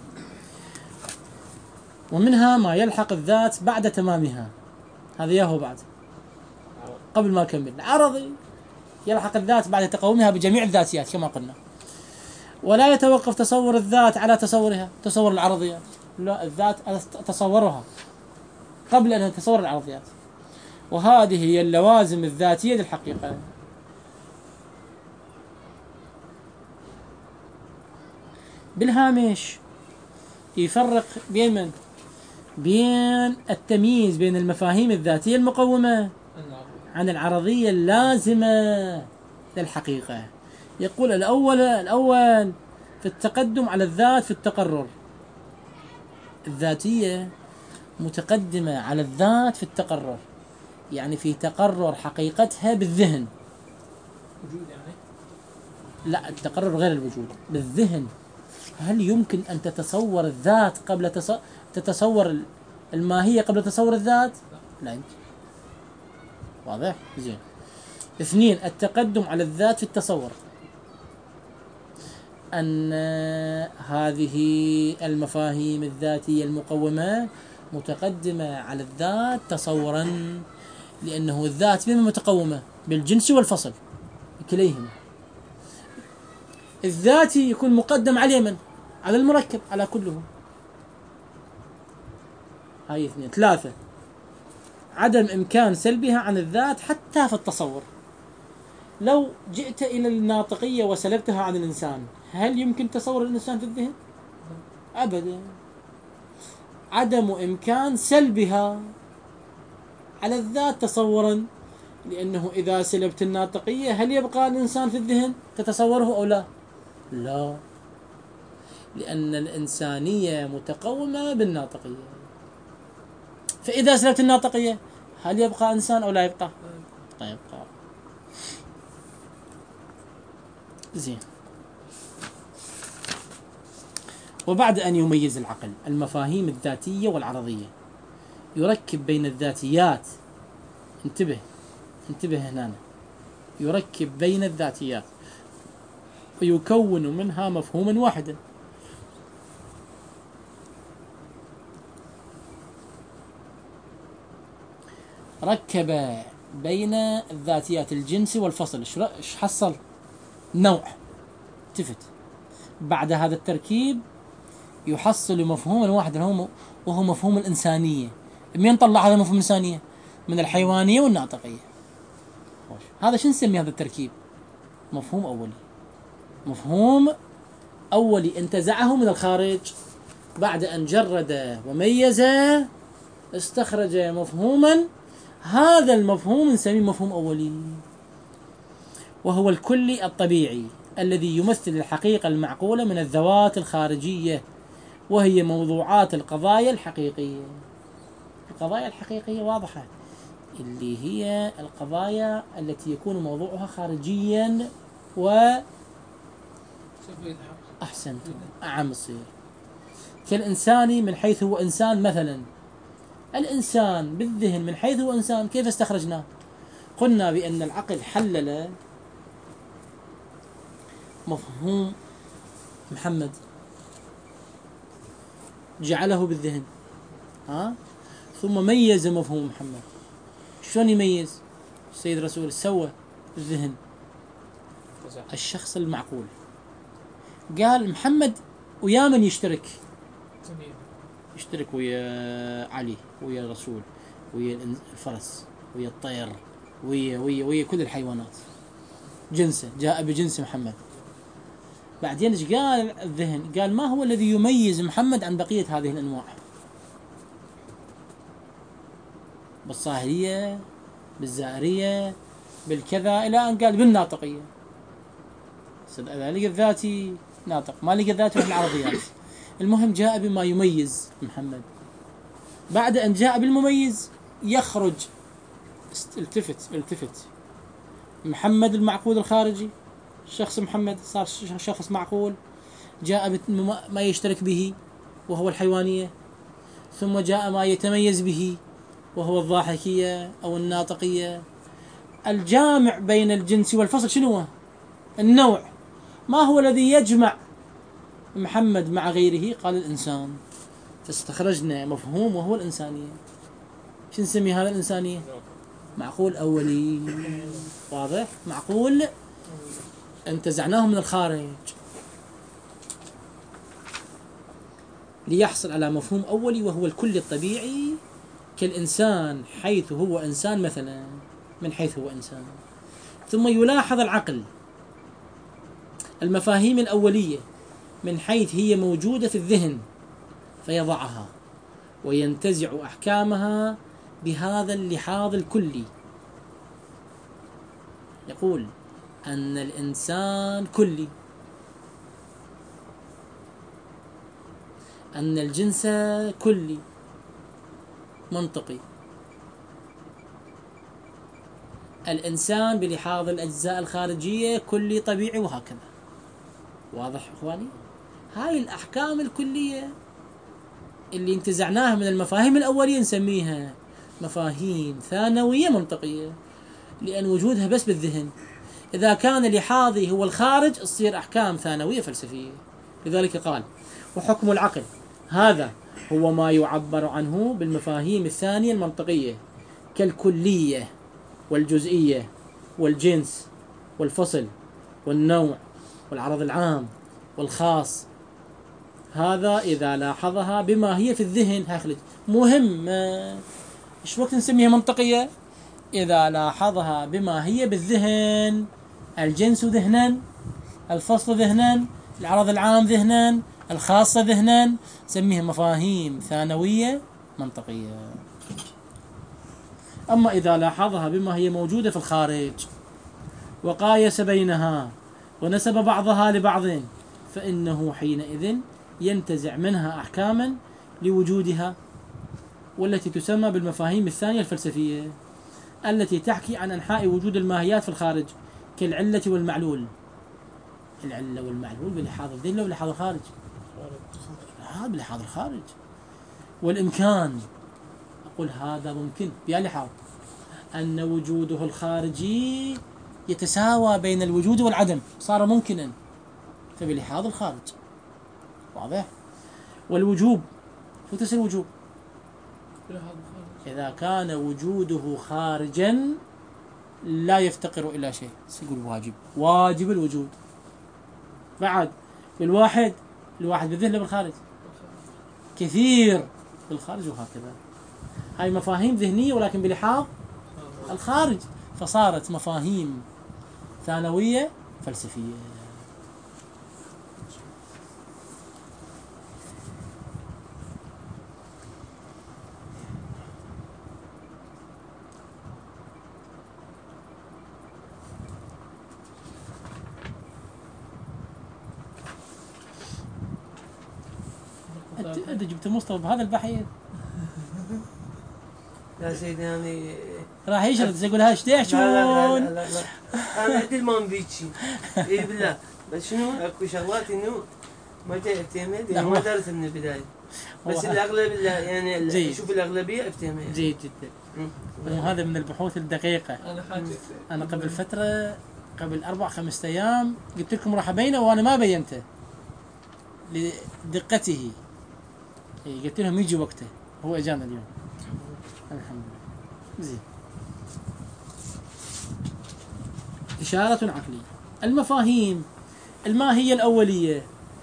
ومنها ما يلحق الذات بعد تمامها. هذا ياهو بعد قبل ما أكمل. عرضي يلحق الذات بعد تقومها بجميع الذاتيات كما قلنا، ولا يتوقف تصور الذات على تصورها، تصور العرضيات. لا، الذات أتصورها قبل أن أتصور العرضيات، وهذه هي اللوازم الذاتية للحقيقة. بالهامش يفرق بين من؟ بين التمييز بين المفاهيم الذاتية المقومة عن العرضية اللازمة للحقيقة. يقول الأول الأول في التقدم على الذات في التقرر. الذاتية متقدمة على الذات في التقرر، يعني في تقرر حقيقتها بالذهن. وجود يعني؟ لا، التقرر غير الوجود، بالذهن. هل يمكن أن تتصور الذات قبل تص... تتصور الماهية قبل تصور الذات؟ لا يمكن. واضح؟ زين. اثنين، التقدم على الذات في التصور، أن هذه المفاهيم الذاتية المقومة متقدمة على الذات تصورا، لأنه الذات بما متقومة بالجنس والفصل كليهما. الذاتي يكون مقدم على من؟ على المركب، على كله. هاي اثنين. ثلاثة، عدم إمكان سلبها عن الذات حتى في التصور. لو جئت إلى الناطقية وسلبتها عن الإنسان، هل يمكن تصور الإنسان في الذهن؟ أبدا. عدم إمكان سلبها على الذات تصورا، لأنه إذا سلبت الناطقية هل يبقى الإنسان في الذهن تتصوره أو لا؟ لا، لأن الإنسانية متقومة بالناطقية. فإذا سلبت الناطقية هل يبقى إنسان أو لا يبقى؟ لا يبقى. زين. وبعد أن يميز العقل المفاهيم الذاتية والعرضية، يركب بين الذاتيات، انتبه انتبه هنا، يركب بين الذاتيات ويكون منها مفهوما واحدا. ركب بين الذاتيات الجنس والفصل، ايش حصل؟ نوع. التفت. بعد هذا التركيب يحصل مفهوما واحدا وهو مفهوم الإنسانية. من طلع هذا مفهوم الإنسانية؟ من الحيوانية والناطقية. هذا شو نسمي هذا التركيب؟ مفهوم أولي. مفهوم أولي انتزعه من الخارج، بعد أن جرد وميز استخرج مفهوما، هذا المفهوم نسميه مفهوم أولي، وهو الكلي الطبيعي الذي يمثل الحقيقة المعقولة من الذوات الخارجية، وهي موضوعات القضايا الحقيقية. القضايا الحقيقية واضحة، اللي هي القضايا التي يكون موضوعها خارجيا و أحسنت أعم الصير. كالإنساني من حيث هو إنسان مثلا. الإنسان بالذهن من حيث هو إنسان كيف استخرجناه؟ قلنا بأن العقل حلل مفهوم محمد، جعله بالذهن، ها؟ ثم ميز مفهوم محمد. شلون يميز؟ السيد رسول سوى بالذهن الشخص المعقول، قال محمد ويا من يشترك؟ يشترك ويا علي، ويا الرسول، ويا الفرس، ويا الطير، ويا ويا ويا كل الحيوانات. جنسه جاء بجنس محمد. بعدين ايش قال الذهن؟ قال ما هو الذي يميز محمد عن بقية هذه الأنواع؟ بالصاهرية، بالزائرية، بالكذا، إلى أن قال بالناطقية. إذا لقى الذاتي ناطق، ما لقى الذاتي في العرضيات. المهم جاء بما يميز محمد. بعد أن جاء بالمميز يخرج، التفت التفت محمد المعقول الخارجي، الشخص محمد صار شخص معقول، جاء ما يشترك به وهو الحيوانية، ثم جاء ما يتميز به وهو الضاحكية أو الناطقية. الجامع بين الجنس والفصل شنو هو؟ النوع. ما هو الذي يجمع محمد مع غيره؟ قال الإنسان. فاستخرجنا مفهوم وهو الإنسانية. شو نسمي هذا الإنسانية؟ معقول أولي. واضح؟ معقول انتزعناه من الخارج ليحصل على مفهوم أولي وهو الكل الطبيعي، كالإنسان حيث هو إنسان مثلا، من حيث هو إنسان. ثم يلاحظ العقل المفاهيم الأولية من حيث هي موجودة في الذهن، فيضعها وينتزع أحكامها بهذا اللحاظ الكلي. يقول أن الإنسان كلي، أن الجنس كلي منطقي، الإنسان بلحاظ الأجزاء الخارجية كلي طبيعي، وهكذا. واضح إخواني؟ هاي الأحكام الكلية اللي انتزعناها من المفاهيم الأولية نسميها مفاهيم ثانوية منطقية، لأن وجودها بس بالذهن. إذا كان لحاظي هو الخارج تصير أحكام ثانوية فلسفية. لذلك قال: وحكم العقل هذا هو ما يعبر عنه بالمفاهيم الثانية المنطقية، كالكلية والجزئية والجنس والفصل والنوع والعرض العام والخاص. هذا إذا لاحظها بما هي في الذهن. هاخلج مهم، إيش وقت نسميها منطقية؟ إذا لاحظها بما هي بالذهن الجنس ذهنا، الفصل ذهنا، العرض العام ذهنا، الخاصة ذهنا، نسميها مفاهيم ثانوية منطقية. أما إذا لاحظها بما هي موجودة في الخارج وقايس بينها ونسب بعضها لبعض، فإنه حينئذ ينتزع منها أحكاما لوجودها، والتي تسمى بالمفاهيم الثانية الفلسفية، التي تحكي عن أنحاء وجود الماهيات في الخارج، كالعلة والمعلول. العلة والمعلول بلحاظ الذهن ولا بلحاظ الخارج؟ لا، بلحاظ الخارج. والإمكان، أقول هذا ممكن بيا لحاظ أن وجوده الخارجي يتساوى بين الوجود والعدم، صار ممكنا، فبلحاظ الخارج. واضح؟ والوجوب، شو تسمى الوجوب؟ إذا كان وجوده خارجا لا يفتقر إلى شيء، سيقول واجب، واجب الوجود. بعد بالواحد، الواحد بالذهن بالخارج، كثير بالخارج، وهكذا. هاي مفاهيم ذهنية ولكن بلحاظ الخارج، فصارت مفاهيم ثانوية فلسفية. انت جبت مصطفى بهذا البحث يا سيدي يعني راح يشرد يقول ها ايش لا لا لا تحشون. لا, لا, لا. انا عدل ما نبيتشي اي بالله، بس شنو اكو شغلات انه ما تعتمد، يعني ما درس من البدايه، بس الاغلب يعني جيد. شوف الاغلبيه افتهمها. جيد جدا. وهذا من البحوث الدقيقة. انا حاجه انا قبل فترة، قبل اربع خمسة ايام قلت لكم راح ابينه وانا ما بينته لدقته. قلت لهم يجي وقته، هو اجانا اليوم الحمد لله. زين. إشارة عقلية. المفاهيم الماهية الأولية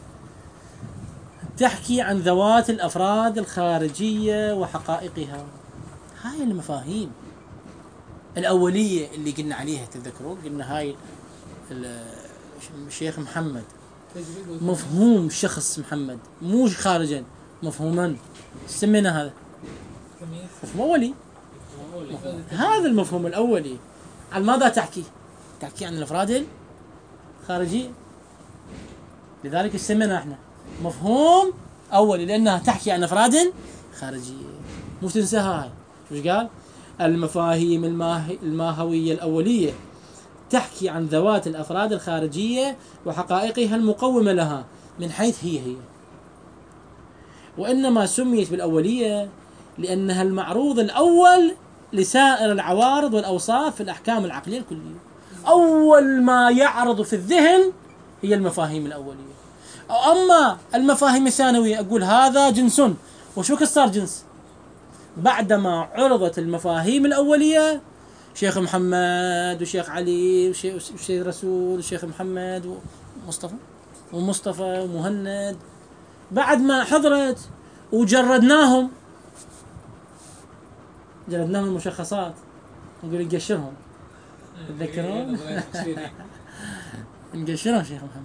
تحكي عن ذوات الأفراد الخارجية وحقائقها. هاي المفاهيم الأولية اللي قلنا عليها، تذكرون قلنا هاي الشيخ محمد، مفهوم شخص محمد مو خارجا، مفهوما سمينا هذا مفهوم أولي. هذا المفهوم الأولي عن ماذا تحكي؟ تحكي عن الأفراد الخارجية، لذلك سمينا احنا مفهوم أولي، لأنها تحكي عن أفراد خارجية. مو تنساها هاي. شو قال؟ المفاهيم الماهي الماهوية الأولية تحكي عن ذوات الأفراد الخارجية وحقائقها المقومة لها من حيث هي هي، وإنما سميت بالأولية لأنها المعروض الأول لسائر العوارض والأوصاف في الأحكام العقلية الكلية. أول ما يعرض في الذهن هي المفاهيم الأولية. أما المفاهيم الثانوية أقول هذا جنس، وشو صار جنس؟ بعدما عرضت المفاهيم الأولية، شيخ محمد وشيخ علي وشيخ رسول وشيخ محمد ومصطفى ومصطفى ومهند، بعد ما حضرت وجردناهم جردناهم المشخصات، نقول نقشرهم، تذكرون؟ نقشرهم شيخ محمد.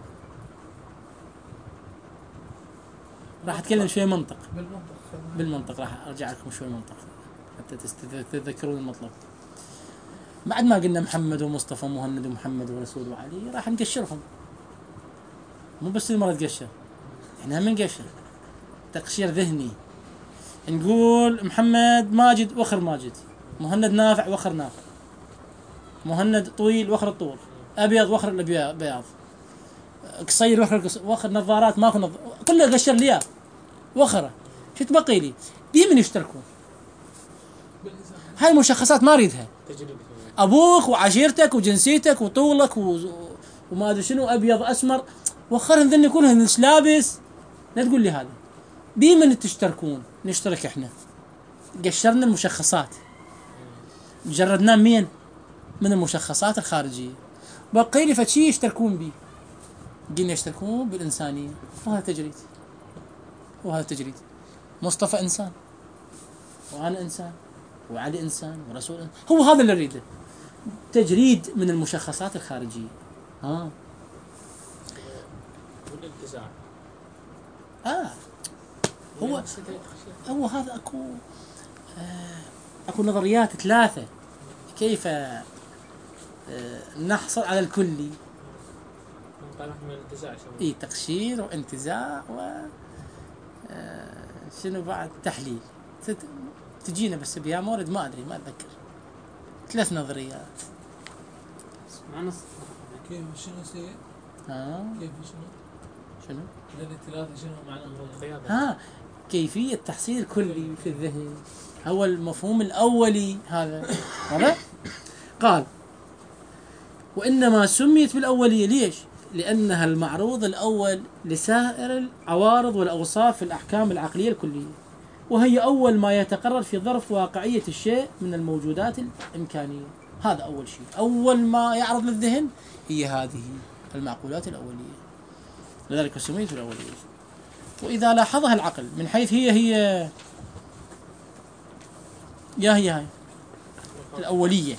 راح اتكلم شوي منطق بالمنطق بالمنطق راح ارجع لكم شوي منطق حتى تتذكرون المطلب. بعد ما قلنا محمد ومصطفى ومهند ومحمد ورسول وعلي، راح نقشرهم. مو بس المرة تقشر، احنا هم نقشر تقشير ذهني. نقول محمد ماجد وخر ماجد، مهند نافع وخر نافع، مهند طويل وخر الطول، ابيض وخر الابيض، قصير وخر قصير، وخر نظارات ماكو نظ... كله قشر لي وخره. شو تبقي لي؟ دي من يشتركون. هاي المشخصات ما اريدها. ابوك وعشيرتك وجنسيتك وطولك و... وما ادري شنو، ابيض اسمر، وخرهم ذني كلهم مش لابس. لا تقول لي هذا. بي من تشتركون؟ نشترك احنا. قشرنا المشخصات، جردنا مين من المشخصات الخارجيه، بقي لي فشي يشتركون بي. قلنا يشتركون بالانسانيه، وهذا تجريد وهذا تجريد. مصطفى انسان، وانا انسان، وعلي انسان، ورسول إنسان. هو هذا اللي نريده، تجريد من المشخصات الخارجيه. ها والانتزاع. اه هو هو هذا اكو آه اكو نظريات ثلاثه كيف آه نحصل على الكلي. منطلق من الانتزاع يسمونه. اي تقشير وانتزاع و آه شنو بعد تحليل. تت- تجينا بس بيا مورد ما ادري ما اتذكر. ثلاث نظريات. معنى كيف شنو سيء؟ ها كيف شنو؟ شنو؟ لأن الثلاثة شنو معناهم؟ القيادة. ها كيفية تحصيل كلي في الذهن هو المفهوم الأولي هذا. واضح؟ قال وإنما سميت بالأولية ليش؟ لأنها المعروض الأول لسائر العوارض والأوصاف في الأحكام العقلية الكلية، وهي أول ما يتقرر في ظرف واقعية الشيء من الموجودات الإمكانية. هذا أول شيء، أول ما يعرض للذهن هي هذه المعقولات الأولية، لذلك سميت بالأولية. وإذا لاحظها العقل من حيث هي هي يا هي هاي الأولية،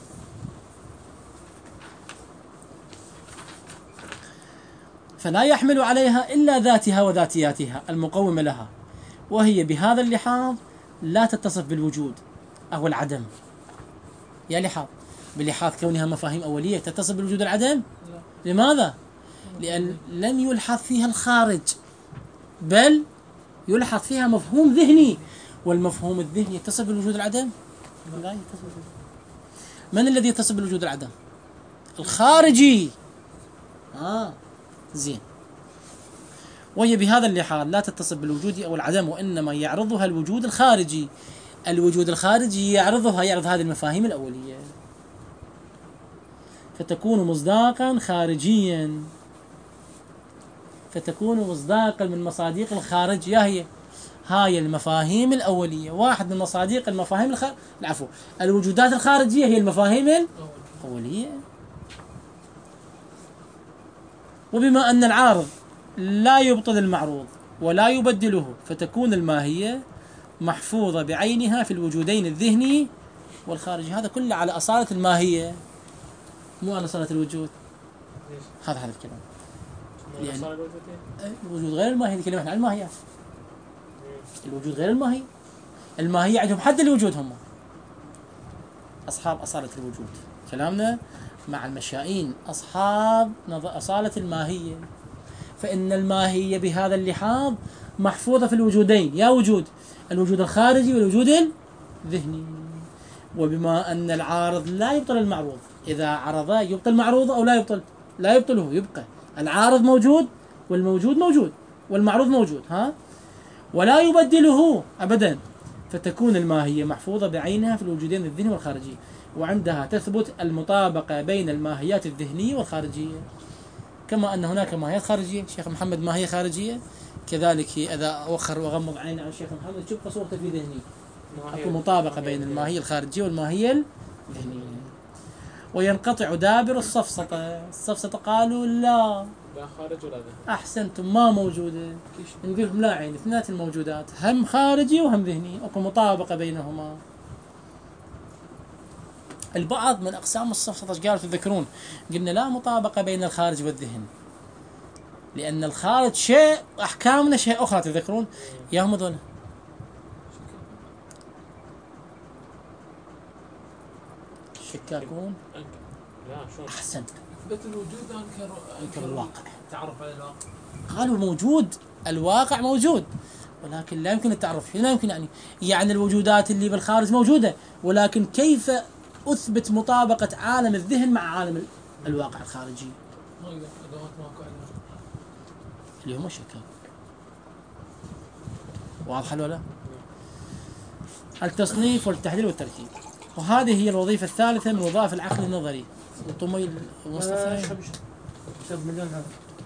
فلا يحمل عليها إلا ذاتها وذاتياتها المقومة لها، وهي بهذا اللحاظ لا تتصف بالوجود أو العدم. يا لحاظ بلحاظ كونها مفاهيم أولية تتصف بالوجود العدم. لا. لماذا؟ لأن لم يلحظ فيها الخارج، بل يلحظ فيها مفهوم ذهني، والمفهوم الذهني يتصف بالوجود العدم؟ لا يتصف بالوجود. من الذي يتصف بالوجود العدم؟ الخارجي. آه زين. وهي بهذا اللحاظ لا تتصف بالوجود أو العدم، وإنما يعرضها الوجود الخارجي. الوجود الخارجي يعرضها، يعرض هذه المفاهيم الأولية، فتكون مصداقا خارجيا، فتكون مصداقا من مصادق الخارج. يا هي هاي المفاهيم الأولية، واحد من مصادق المفاهيم الخارج العفو الوجودات الخارجية هي المفاهيم الأولية. وبما أن العارض لا يبطل المعروض ولا يبدله، فتكون الماهية محفوظة بعينها في الوجودين الذهني والخارجي. هذا كله على أصالة الماهية، مو على أصالة الوجود. ليش؟ هذا هذا الكلام. ما يعني- صار الوجودين؟ الوجود غير الماهي، نتكلم احنا عن الماهيات. الوجود غير الماهي. الماهية عندهم حد الوجود، هم أصحاب أصالة الوجود. كلامنا مع المشائين أصحاب نظ- أصالة الماهية. فإن الماهية بهذا اللحاظ محفوظة في الوجودين، يا وجود الوجود الخارجي والوجود الذهني. وبما أن العارض لا يبطل المعروض، إذا عرض يبطل معروضه أو لا يبطل؟ لا يبطله، يبقى العارض موجود والموجود موجود والمعروض موجود، ها، ولا يبدله أبدا، فتكون الماهية محفوظة بعينها في الوجودين الذهني والخارجي، وعندها تثبت المطابقة بين الماهيات الذهنية والخارجية. كما أن هناك ماهيات خارجية، شيخ محمد ماهية خارجية، كذلك إذا أوخر وغمض عيني على الشيخ محمد تبقى صورته في ذهني. أكو مطابقة بين الماهية الخارجية والماهية الذهنية. وينقطع دابر السفسطة. السفسطة قالوا لا، لا خارج ولا ذهن. أحسنتم، ما موجودة. نقول لهم لا، عين اثنات الموجودات هم خارجي وهم ذهني، أكو مطابقة بينهما. البعض من أقسام السفسطة قالوا تذكرون قلنا لا مطابقة بين الخارج والذهن، لأن الخارج شيء أحكامنا شيء أخرى. تذكرون يا هم هذول شكاكون. لا شلون؟ أحسنت. إثبات الوجود أنكر أنكر الواقع. تعرف على الواقع. قالوا موجود، الواقع موجود، ولكن لا يمكن التعرف. لا يمكن يعني يعني الوجودات اللي بالخارج موجودة، ولكن كيف أثبت مطابقة عالم الذهن مع عالم الواقع الخارجي ما يقدر أدوات واقع الوجود. اللي هم الشكاك. واضح ولا لا؟ التصنيف والتحليل والتركيب، وهذه هي الوظيفة الثالثة من وظائف العقل النظري. وطمي المصطفى اشرب اشرب مليون هذا.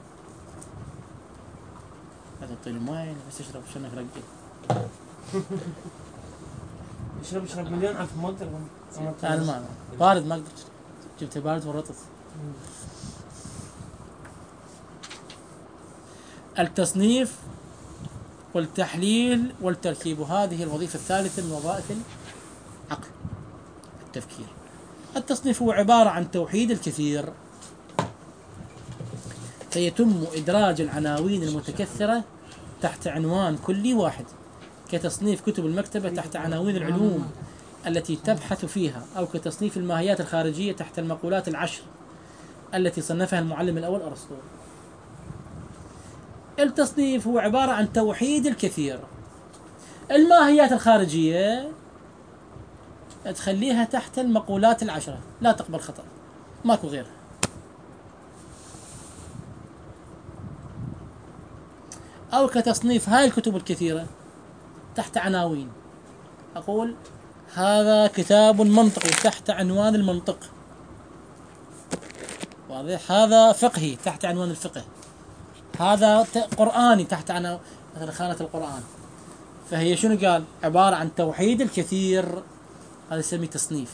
لا تعطيني ماي بس اشرب شنك رقي. اشرب اشرب مليون عفوا ما اقدر. تعال ما بارد ما اقدر، جبت بارد ورطت. التصنيف والتحليل والتركيب، وهذه الوظيفة الثالثة من وظائف العقل التفكير. التصنيف هو عبارة عن توحيد الكثير فيتم إدراج العناوين المتكثرة تحت عنوان كلي واحد، كتصنيف كتب المكتبة تحت عناوين العلوم التي تبحث فيها، أو كتصنيف الماهيات الخارجية تحت المقولات العشر التي صنفها المعلم الأول أرسطو. التصنيف هو عبارة عن توحيد الكثير. الماهيات الخارجية تخليها تحت المقولات العشرة، لا تقبل خطأ، ماكو غيرها. أو كتصنيف هاي الكتب الكثيرة تحت عناوين، أقول هذا كتاب منطقي تحت عنوان المنطق، واضح؟ هذا فقهي تحت عنوان الفقه، هذا قرآني تحت عنوان مثلا خانة القرآن. فهي شنو قال؟ عبارة عن توحيد الكثير، هذا يسميه تصنيف.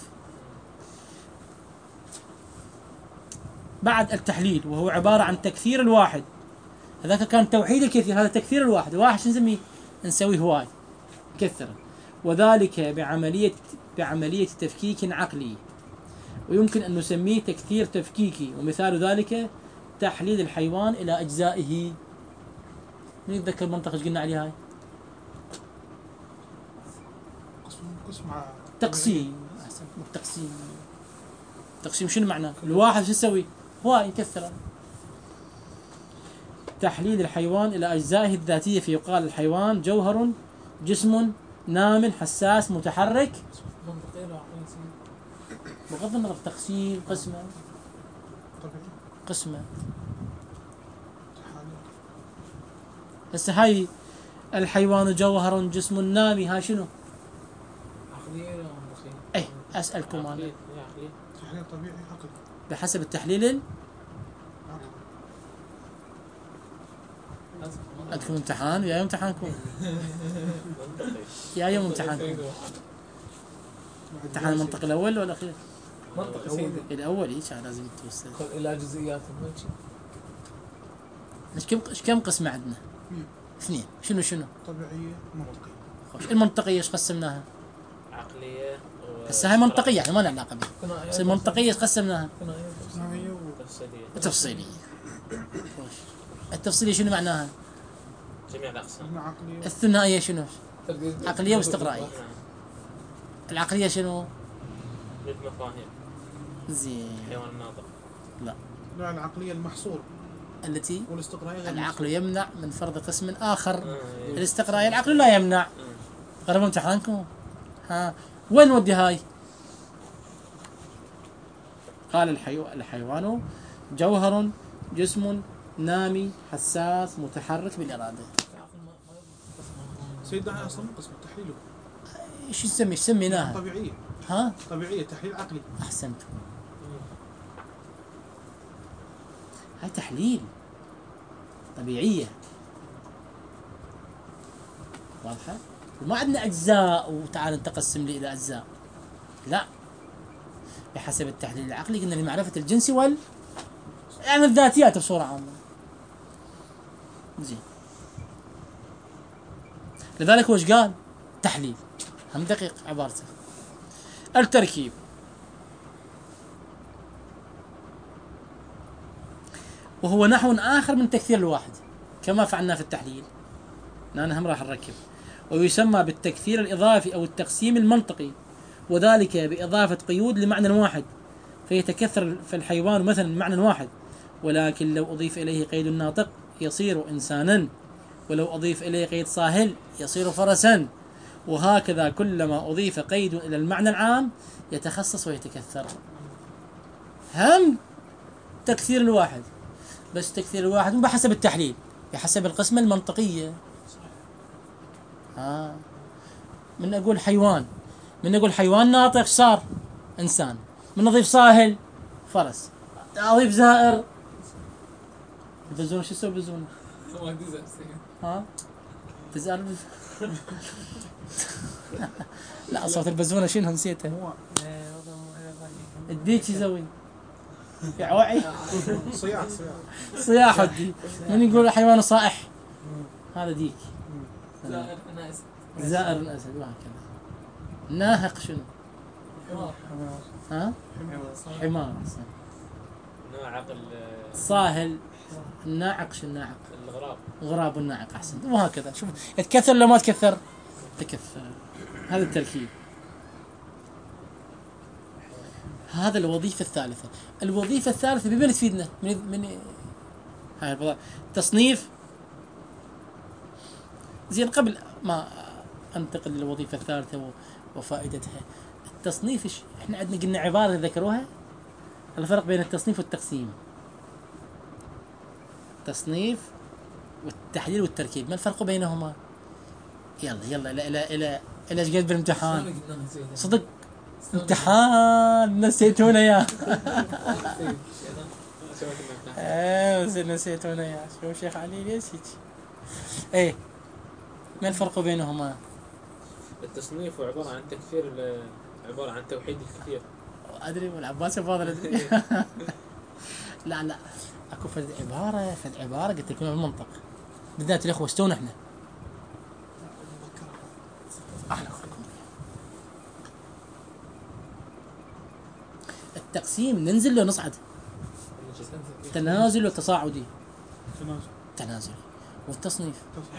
بعد التحليل وهو عبارة عن تكثير الواحد، هذاك كان توحيد الكثير، هذا تكثير الواحد. واحد شو نسميه؟ نسويه هواي كثرة، وذلك بعملية بعملية تفكيك عقلي، ويمكن أن نسميه تكثير تفكيكي. ومثال ذلك تحليل الحيوان إلى أجزائه. من يتذكر المنطقة ايش قلنا عليها هاي؟ قسم قسم مع تقسيم. أحسن، التقسيم. تقسيم شنو معناه؟ الواحد شو يسوي؟ هواي يكثره. تحليل الحيوان إلى أجزائه الذاتية، فيقال الحيوان جوهر جسم نام حساس متحرك. منطقية لو عقلية سيدي. بغض النظر تقسيم قسمة طبيعي قسمة. تحاليل. هسه هاي الحيوان جوهر جسم نامي، هاي شنو؟ عقلية لو منطقية. اي اسالكم انا عقلية. هي عقلية. تحليل طبيعي عقل. بحسب التحليل ال- عقل. لازم. عندكم امتحان؟ يا يوم امتحانكم؟ منطقي. يا يوم امتحانكم؟ امتحان المنطق الاول ولا الاخير؟ منطقي سيدي. الاول ايش لازم توصل. خذ إلى جزئيات المنشي. ايش كم ايش كم قسمة عندنا؟ اثنين. اثنين. شنو شنو؟ طبيعية منطقية. خوش. المنطقية ايش قسمناها؟ عقلية. و- هسه هاي منطقية يعني ما لها علاقة بها. ثنائية. بس المنطقية ايش قسمناها؟ ثنائية وتفصيلية. ثانوية و- تفصيلية. التفصيلية. خوش. التفصيلية شنو معناها؟ جميع الأقسام. قلنا عقلية. الثنائية شنو؟ تقدير- عقلية واستقرائية. نعم. العقلية شنو؟ ضد مفاهيم. زين. حيوان الناطق. لا العقلية المحصور التي والاستقرائية غير العقل يمنع من فرض قسم آخر. آه، إيه. الاستقراء العقل لا يمنع. آه. قربوا امتحانكم. ها وين ودي هاي؟ قال الحيو... الحيوان جوهر جسم نامي حساس متحرك بالإرادة. العقل ما- ما يقصد. سيد هاي أصلا قسم التحليل ايش نسمي ايش سميناها؟ طبيعية. ها طبيعية تحليل عقلي. احسنتم. هاي تحليل طبيعية واضحة. وما عندنا أجزاء وتعال نتقسم لي إلى أجزاء، لا، بحسب التحليل العقلي قلنا لمعرفة الجنس وال يعني الذاتيات بصورة عامة. زين، لذلك هو ايش قال؟ تحليل. هم دقيق عبارته. التركيب وهو نحو آخر من تكثير الواحد كما فعلنا في التحليل، أنا هم راح نركب. ويسمى بالتكثير الإضافي أو التقسيم المنطقي، وذلك بإضافة قيود لمعنى واحد، فيتكثر في الحيوان مثلا معنى واحد، ولكن لو أضيف إليه قيد ناطق يصير إنسانا، ولو أضيف إليه قيد صاهل يصير فرسا، وهكذا كلما أضيف قيد إلى المعنى العام يتخصص ويتكثر. هم تكثير الواحد، بس تكثير الواحد مو بحسب التحليل، بحسب القسمة المنطقية. آه. من أقول حيوان، من أقول حيوان ناطق صار إنسان، من أضيف صاهل فرس، أضيف زائر البزونة. شو يسوي البزونة؟ ما عندي زي السيد. ها؟ تزعل لا صوت البزونة شنو نسيته. هو الديك شو يسوي؟ يعوعي صياح صياح. صياح الديك. من يقول حيوان صائح هذا ديك. زائر أنا أسد. زائر الأسد وهكذا. ناهق شنو؟ حمار. ها؟ حمار. نوع عقل. آه، صاهل الناعق شو الناعق؟ الغراب. غراب الناعق أحسنت. وهكذا شوف يتكثر ولا ما تكثر؟ تكثر. هذا التركيب. هذا الوظيفة الثالثة. الوظيفة الثالثة بمن تفيدنا؟ من من هاي البضاعة. تصنيف. زين قبل ما انتقل للوظيفة الثالثة وفائدتها، التصنيف إيش؟ احنا عندنا قلنا عبارة ذكروها، الفرق بين التصنيف والتقسيم. التصنيف والتحليل والتركيب، ما الفرق بينهما؟ يلا يلا الى الى الى الى ايش قد بالامتحان؟ صدق امتحان نسيتونا يا ايه بس نسيتونا يا شوف شيخ علي ليش هيك؟ ايه ما الفرق بينهما؟ التصنيف هو عبارة عن تكثير ال- عبارة عن توحيد الكثير. ادري والعباس فاضل ادري لا لا اكو فد عباره فد عباره قلت لكم بالمنطق بالذات الاخوه استونا احنا احنا اخوكم. التقسيم ننزل لو نصعد، تنازل وتصاعدي. تنازل. تنازلي. والتصنيف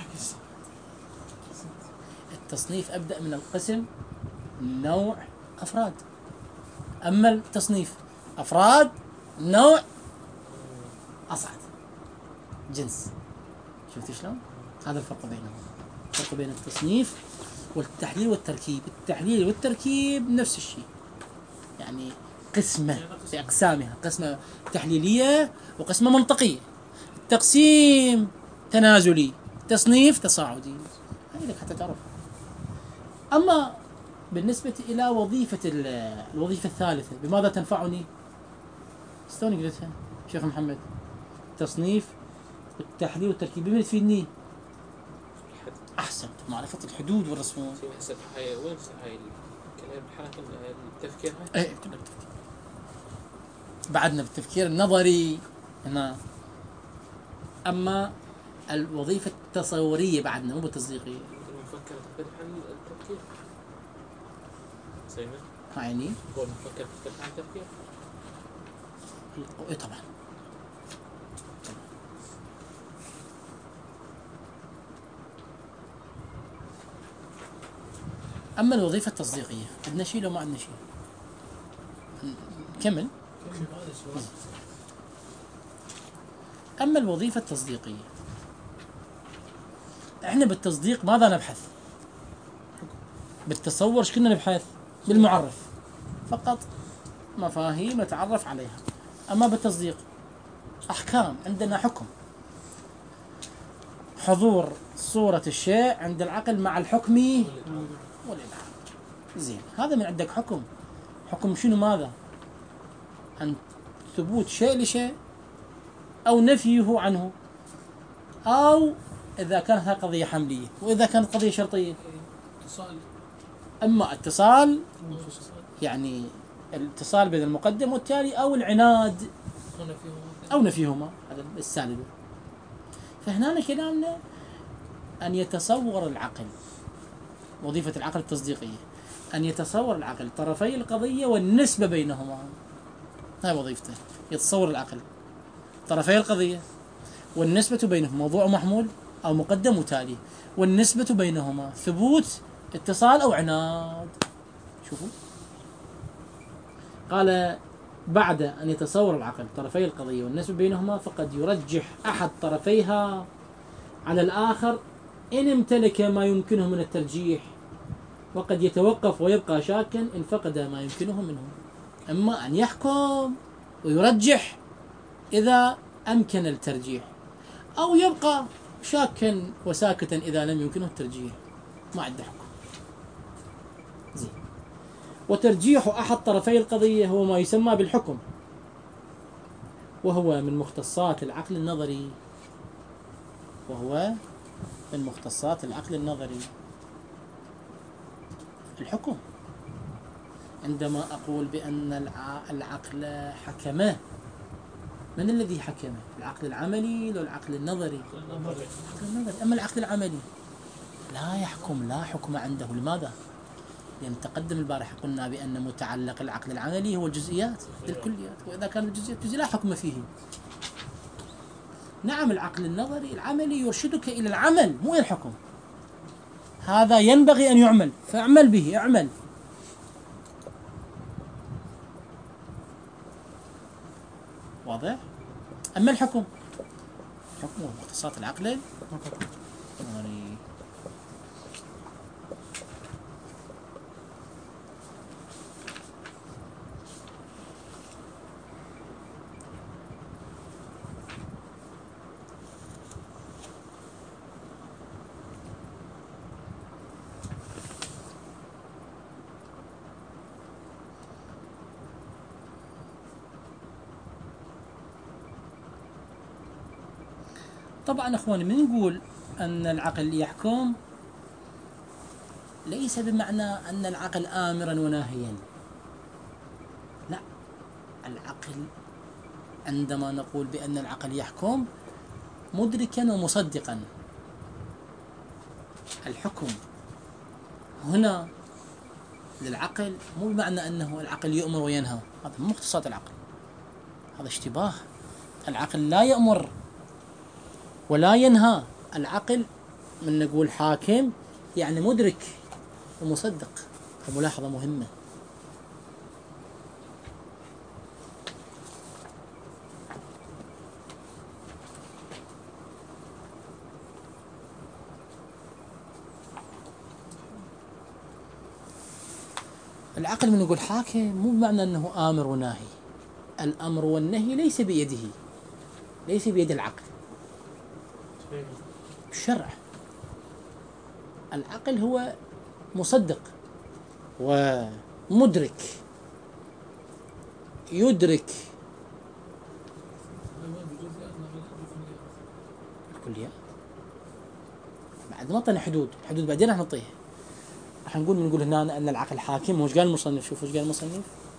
التصنيف ابدا من القسم نوع افراد، اما التصنيف افراد نوع اصعد جنس. شفت شلون؟ هذا الفرق بينهم. الفرق بين التصنيف والتحليل والتركيب. التحليل والتركيب نفس الشيء، يعني قسمة بأقسامها، قسمة تحليلية وقسمة منطقية. التقسيم تنازلي، تصنيف تصاعدي. هاي لك حتى تعرف. أما بالنسبة إلى وظيفة الوظيفة الثالثة، بماذا تنفعني؟ استوني قلتها شيخ محمد. تصنيف والتحليل والتركيب بما تفيدني؟ أحسنت، معرفة الحدود والرسوم. في هسه هاي وين هاي الكلام الحاكم التفكير هاي؟ ايه كنا بالتفكير. بعدنا بالتفكير النظري هنا. أما الوظيفة التصورية بعدنا مو بالتصديقية. المفكر تختلف عن التفكير. سيما يعني هو المفكر تختلف عن التفكير. ايه طبعا. أما الوظيفة التصديقية عندنا شيء لو ما عندنا شيء؟ كمل. أما الوظيفة التصديقية، احنا بالتصديق ماذا نبحث؟ بالتصور ايش كنا نبحث؟ بالمعرف فقط، مفاهيم نتعرف عليها. أما بالتصديق أحكام، عندنا حكم، حضور صورة الشيء عند العقل مع الحكم والإلحاد. زين، هذا من عندك حكم. حكم شنو ماذا؟ عن ثبوت شيء لشيء أو نفيه عنه، أو إذا كانت هذه قضية حملية، وإذا كانت قضية شرطية. اتصال. أما اتصال يعني الاتصال بين المقدم والتالي، أو العناد هنا فيهم أو نفيهما، هذا السالب. فهنا كلامنا أن يتصور العقل، وظيفة العقل التصديقية أن يتصور العقل طرفي القضية والنسبة بينهما. هاي وظيفته، يتصور العقل طرفي القضية والنسبة بينهما، موضوع محمول أو مقدم وتالي، والنسبة بينهما ثبوت اتصال أو عناد. شوفوا، قال بعد أن يتصور العقل طرفي القضية والنسبة بينهما، فقد يرجح أحد طرفيها على الآخر إن امتلك ما يمكنه من الترجيح، وقد يتوقف ويبقى شاكا إن فقد ما يمكنه منه. أما أن يحكم ويرجح إذا أمكن الترجيح، أو يبقى شاكا وساكتا إذا لم يمكنه الترجيح، ما عنده حكم. زين. وترجيح أحد طرفي القضية هو ما يسمى بالحكم، وهو من مختصات العقل النظري وهو من مختصات العقل النظري. الحكم، عندما أقول بأن العقل حكمه، من الذي حكمه؟ العقل العملي ولا العقل النظري؟ العقل النظري. أما العقل العملي لا يحكم، لا حكم عنده. لماذا؟ لأن تقدم البارحة قلنا بأن متعلق العقل العملي هو الجزئيات الكليات، وإذا كانت الجزئيات الجزئية لا حكم فيه. نعم العقل النظري العملي يرشدك إلى العمل مو إلى الحكم. هذا ينبغي أن يعمل فاعمل به، اعمل. واضح؟ أما الحكم، الحكم هو مختصات العقل النظري. طبعا اخواني من نقول ان العقل يحكم ليس بمعنى ان العقل امرا وناهيا، لا، العقل عندما نقول بان العقل يحكم مدركا ومصدقا. الحكم هنا للعقل مو بمعنى انه العقل يؤمر وينهى، هذا مو مختصات العقل، هذا اشتباه. العقل لا يأمر ولا ينهى، العقل من نقول حاكم يعني مدرك ومصدق. ملاحظة مهمة. العقل من نقول حاكم مو بمعنى أنه آمر وناهي، الأمر والنهي ليس بيده، ليس بيد العقل، الشرع. العقل هو مصدق ومدرك، يدرك الكليات. بعد ما اعطينا حدود، حدود بعدين راح نعطيها. راح نقول بنقول هنا ان العقل حاكم. وش قال المصنف؟ شوف وش قال المصنف: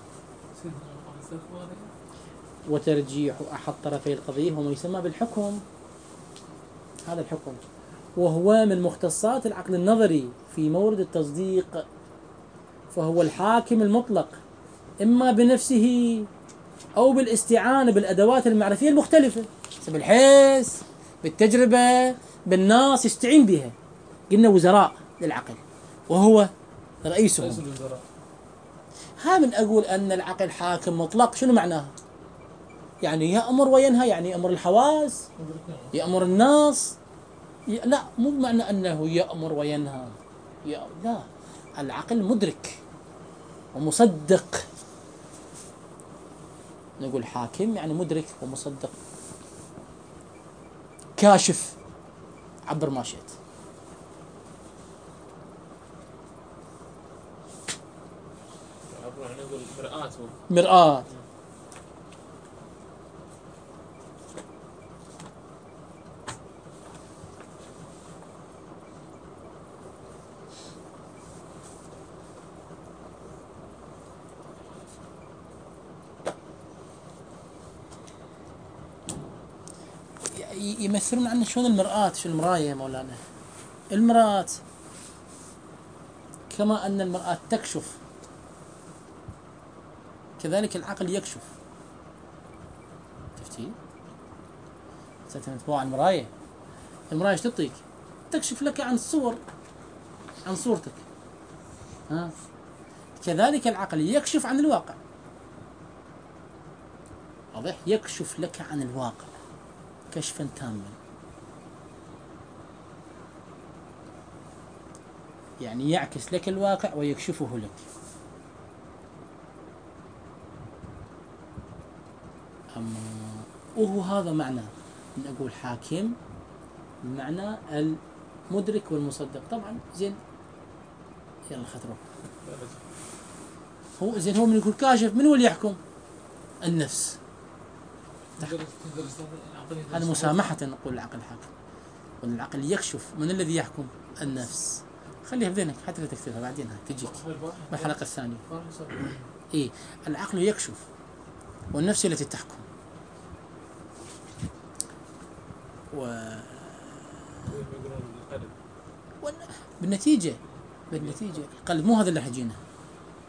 وترجيح احد طرفي القضيه وما يسمى بالحكم. هذا الحكم وهو من مختصات العقل النظري في مورد التصديق، فهو الحاكم المطلق إما بنفسه أو بالاستعانة بالأدوات المعرفية المختلفة، بالحس، بالتجربة، بالناس يستعين بها. قلنا وزراء للعقل وهو رئيسهم. ها من أقول أن العقل حاكم مطلق شنو معناه؟ يعني يأمر وينهى، يعني يأمر الحواس، يأمر الناس. لا، مو بمعنى أنه يأمر وينهى، لا، العقل مدرك ومصدق. نقول حاكم يعني مدرك ومصدق، كاشف، عبر ما شئت. نقول مرآة. مرآة. يمثلون عنا شلون المرآة، شو المراية يا مولانا. المرآة كما أن المرآة تكشف كذلك العقل يكشف. شفتي؟ ستنتبه عن المراية. المراية ايش تعطيك؟ تكشف لك عن الصور، عن صورتك. ها؟ كذلك العقل يكشف عن الواقع. واضح؟ يكشف لك عن الواقع كشفا تاما. يعني يعكس لك الواقع ويكشفه لك. أما وهو هذا معنى من أقول حاكم، معنى المدرك والمصدق. طبعا زين، يلا خطروا. هو زين، هو من يقول كاشف، من هو اللي يحكم؟ النفس. هذا مسامحة نقول العقل حاكم، وأن العقل يكشف. من الذي يحكم؟ النفس. خليها في ذهنك حتى لا تكتبها بعدين، تجيك بالحلقة الثانية. إيه، العقل يكشف والنفس التي تحكم. و بالنتيجة بالنتيجة القلب مو هذا اللي حجينا.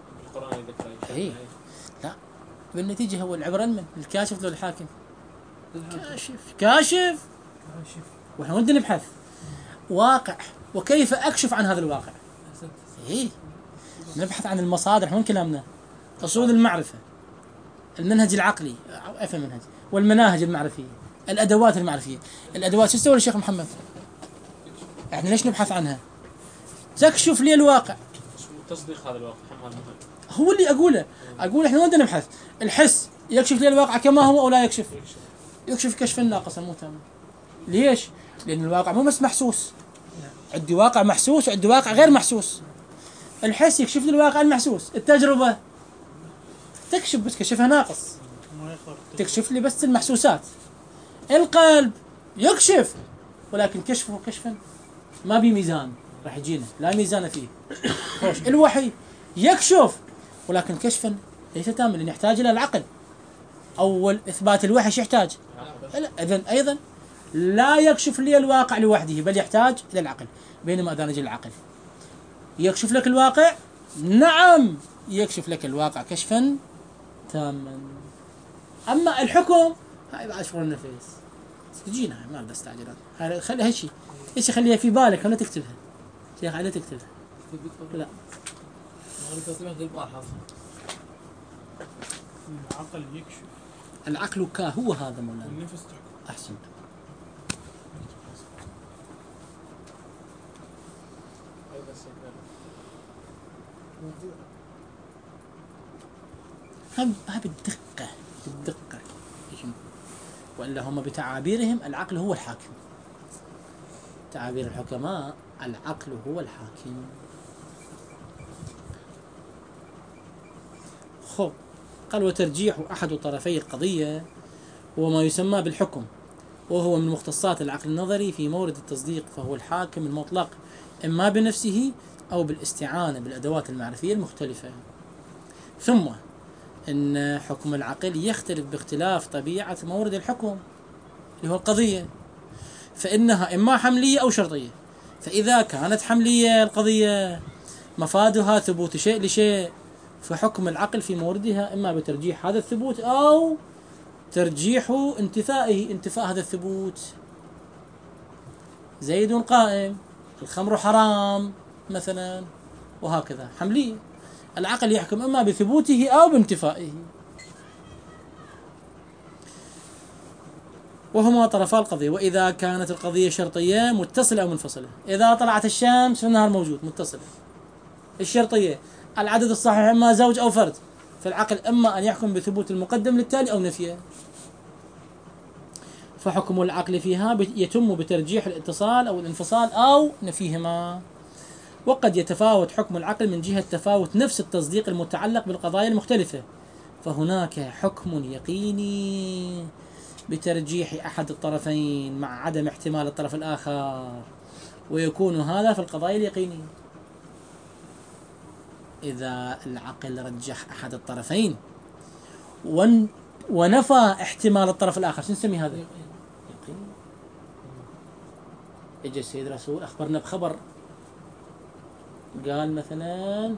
القرآن يذكر. إيه، لا، بالنتيجة هو العبرة من الكاشف لو الحاكم. كاشف كاشف واحنا ودنا نبحث واقع وكيف اكشف عن هذا الواقع. ايه نبحث عن المصادر. احنا وين كلامنا؟ اصول المعرفه، المنهج العقلي، افهم منهج، والمناهج المعرفيه، الادوات المعرفيه. الادوات شو تسوي الشيخ محمد؟ احنا ليش نبحث عنها؟ تكشف لي الواقع. تصديق هذا الواقع هذا مهم. هو اللي اقوله. اقول احنا وين بدنا نبحث؟ الحس يكشف لي الواقع كما هو او لا يكشف؟ يكشف كشفا ناقصا مو تاما. ليش؟ لان الواقع مو بس محسوس، عندي واقع محسوس وعندي واقع غير محسوس. الحس يكشف لي الواقع المحسوس، التجربه تكشف بس كشفها ناقص، تكشف لي بس المحسوسات. القلب يكشف ولكن كشفه كشفا ما بميزان، راح يجينا لا ميزان فيه. خوش. الوحي يكشف ولكن كشفا ليس تاما، لأن يحتاج إلى العقل. أول إثبات الوحي شو يحتاج؟ إذن أيضا لا يكشف لي الواقع لوحده بل يحتاج إلى العقل. بينما إذا نجي العقل يكشف لك الواقع، نعم يكشف لك الواقع كشفا تاما. أما الحكم هاي بعد شغل النفس تجينا، ما بدي استعجلات. هاي خلي هالشيء ايش خليها في بالك ولا تكتبها. شيخ على تكتبها. لا العقل يكشف، العقل كا هو هذا مولانا. النفس تحكم. احسنت. هم ها بالدقة بالدقة. وإلا هم بتعابيرهم العقل هو الحاكم. تعابير الحكماء العقل هو الحاكم. خب قال وترجيح أحد طرفي القضية هو ما يسمى بالحكم، وهو من مختصات العقل النظري في مورد التصديق، فهو الحاكم المطلق إما بنفسه أو بالاستعانة بالأدوات المعرفية المختلفة. ثم إن حكم العقل يختلف باختلاف طبيعة مورد الحكم اللي هو القضية، فإنها إما حملية أو شرطية. فإذا كانت حملية القضية مفادها ثبوت شيء لشيء، فحكم العقل في موردها إما بترجيح هذا الثبوت أو ترجيح انتفائه انتفاء هذا الثبوت. زيد قائم، الخمر حرام مثلا، وهكذا حملية. العقل يحكم إما بثبوته أو بانتفائه، وهما طرفا القضية. وإذا كانت القضية شرطية متصلة أو منفصلة، إذا طلعت الشمس فالنهار موجود متصلة. الشرطية العدد الصحيح إما زوج أو فرد، فالعقل إما أن يحكم بثبوت المقدم للتالي أو نفيه. فحكم العقل فيها يتم بترجيح الاتصال أو الانفصال أو نفيهما. وقد يتفاوت حكم العقل من جهة تفاوت نفس التصديق المتعلق بالقضايا المختلفة، فهناك حكم يقيني بترجيح أحد الطرفين مع عدم احتمال الطرف الآخر، ويكون هذا في القضايا اليقينية. إذا العقل رجح أحد الطرفين ونفى احتمال الطرف الآخر، شو نسمي هذا؟ يقين. إجا السيد رسول أخبرنا بخبر، قال مثلا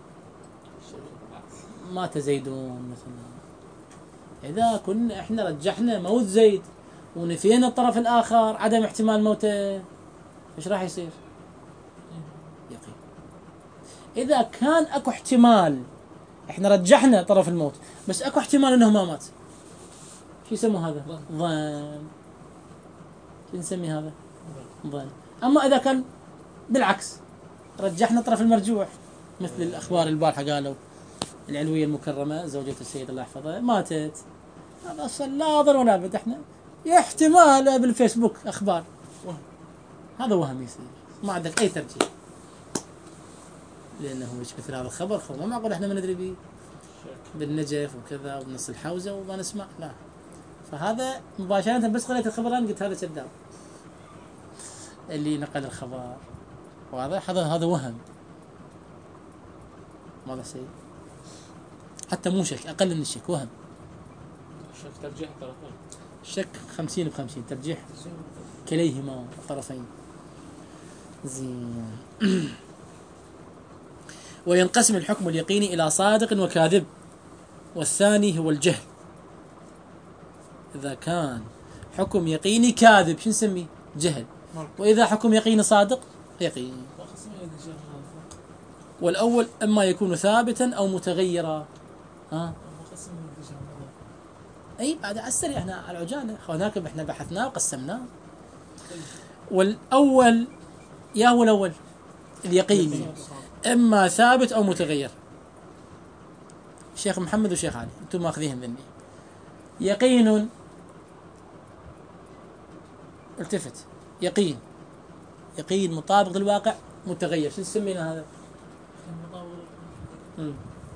مات زيدون مثلا. إذا كنا إحنا رجحنا موت زيد ونفينا الطرف الآخر عدم احتمال موته، إيش راح يصير؟ يقين. إذا كان أكو احتمال، إحنا رجحنا طرف الموت بس أكو احتمال إنه ما مات، شو يسمى هذا؟ ظن. شو نسمي هذا؟ ظن. أما إذا كان بالعكس، رجحنا طرف المرجوح، مثل الأخبار البارحة قالوا العلوية المكرمة زوجة السيد الله يحفظه ماتت، هذا أصلا لا ضر ولا بد. إحنا احتمال بالفيسبوك أخبار، هذا وهم يصير، ما عندك أي ترجيح، لأنه مش مثل هذا الخبر خو ما معقول إحنا ما ندري به بالنجف وكذا وبنص الحوزة وما نسمع، لا. فهذا مباشرة بس قريت الخبران قلت هذا كذاب اللي نقل الخبر، وهذا هذا هذا وهم، ماذا شيء حتى مو شك، أقل من الشك، وهم. الشك ترجيح الطرفين، الشك خمسين بخمسين، ترجيح كليهما الطرفين. زين. وينقسم الحكم اليقيني إلى صادق وكاذب، والثاني هو الجهل. إذا كان حكم يقيني كاذب شو نسميه؟ جهل. وإذا حكم يقيني صادق يقين. والأول إما يكون ثابتا أو متغيرا. ها؟ أي بعد على السريع احنا على العجالة هناك احنا بحثناه وقسمناه. والأول يا هو الأول اليقيني إما ثابت أو متغير. الشيخ محمد والشيخ علي أنتم ماخذيهم مني. يقين التفت يقين يقين مطابق للواقع متغير شو نسمينا هذا؟ امم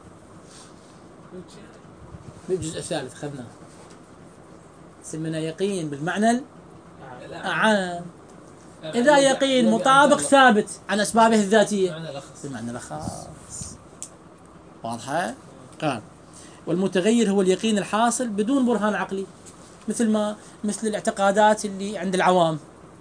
بالجزء الثالث اخذناه سمينا يقين بالمعنى العام. إذا يقين مطابق ثابت عن أسبابه الذاتية بالمعنى الخاص. واضحة؟ قال والمتغير هو اليقين الحاصل بدون برهان عقلي مثل ما مثل الاعتقادات اللي عند العوام.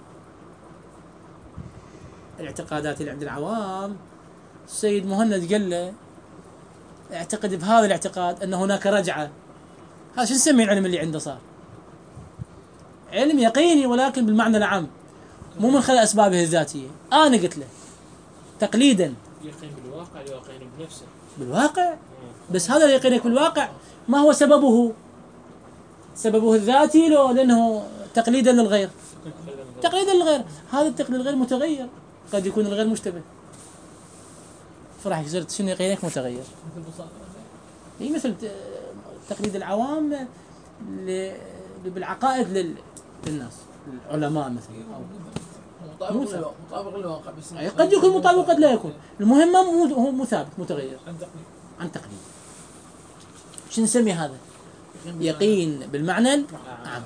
الاعتقادات اللي عند العوام السيد مهند قال له اعتقد بهذا الاعتقاد أن هناك رجعة. هذا شو نسمي العلم اللي عنده صار؟ علم يقيني ولكن بالمعنى العام مو من خلال أسبابه الذاتية. أنا قلت له تقليدا يقين بالواقع يقين بنفسه بالواقع. بس هذا يقينك بالواقع ما هو سببه؟ سببه الذاتي لو لأنه تقليدا للغير. تقليدا للغير هذا التقليد الغير متغير قد يكون الغير مشتبه. فراح يصير شنو يقينك متغير. هي مثل تقليد العوام اللي بالعقائد للناس العلماء مثلا مطابق مطابق للواقع بس قد يكون مطابق قد لا يكون. المهم مو هو مو ثابت متغير عن تقليد عن تقليد. شو نسمي هذا؟ يقين بالمعنى العام.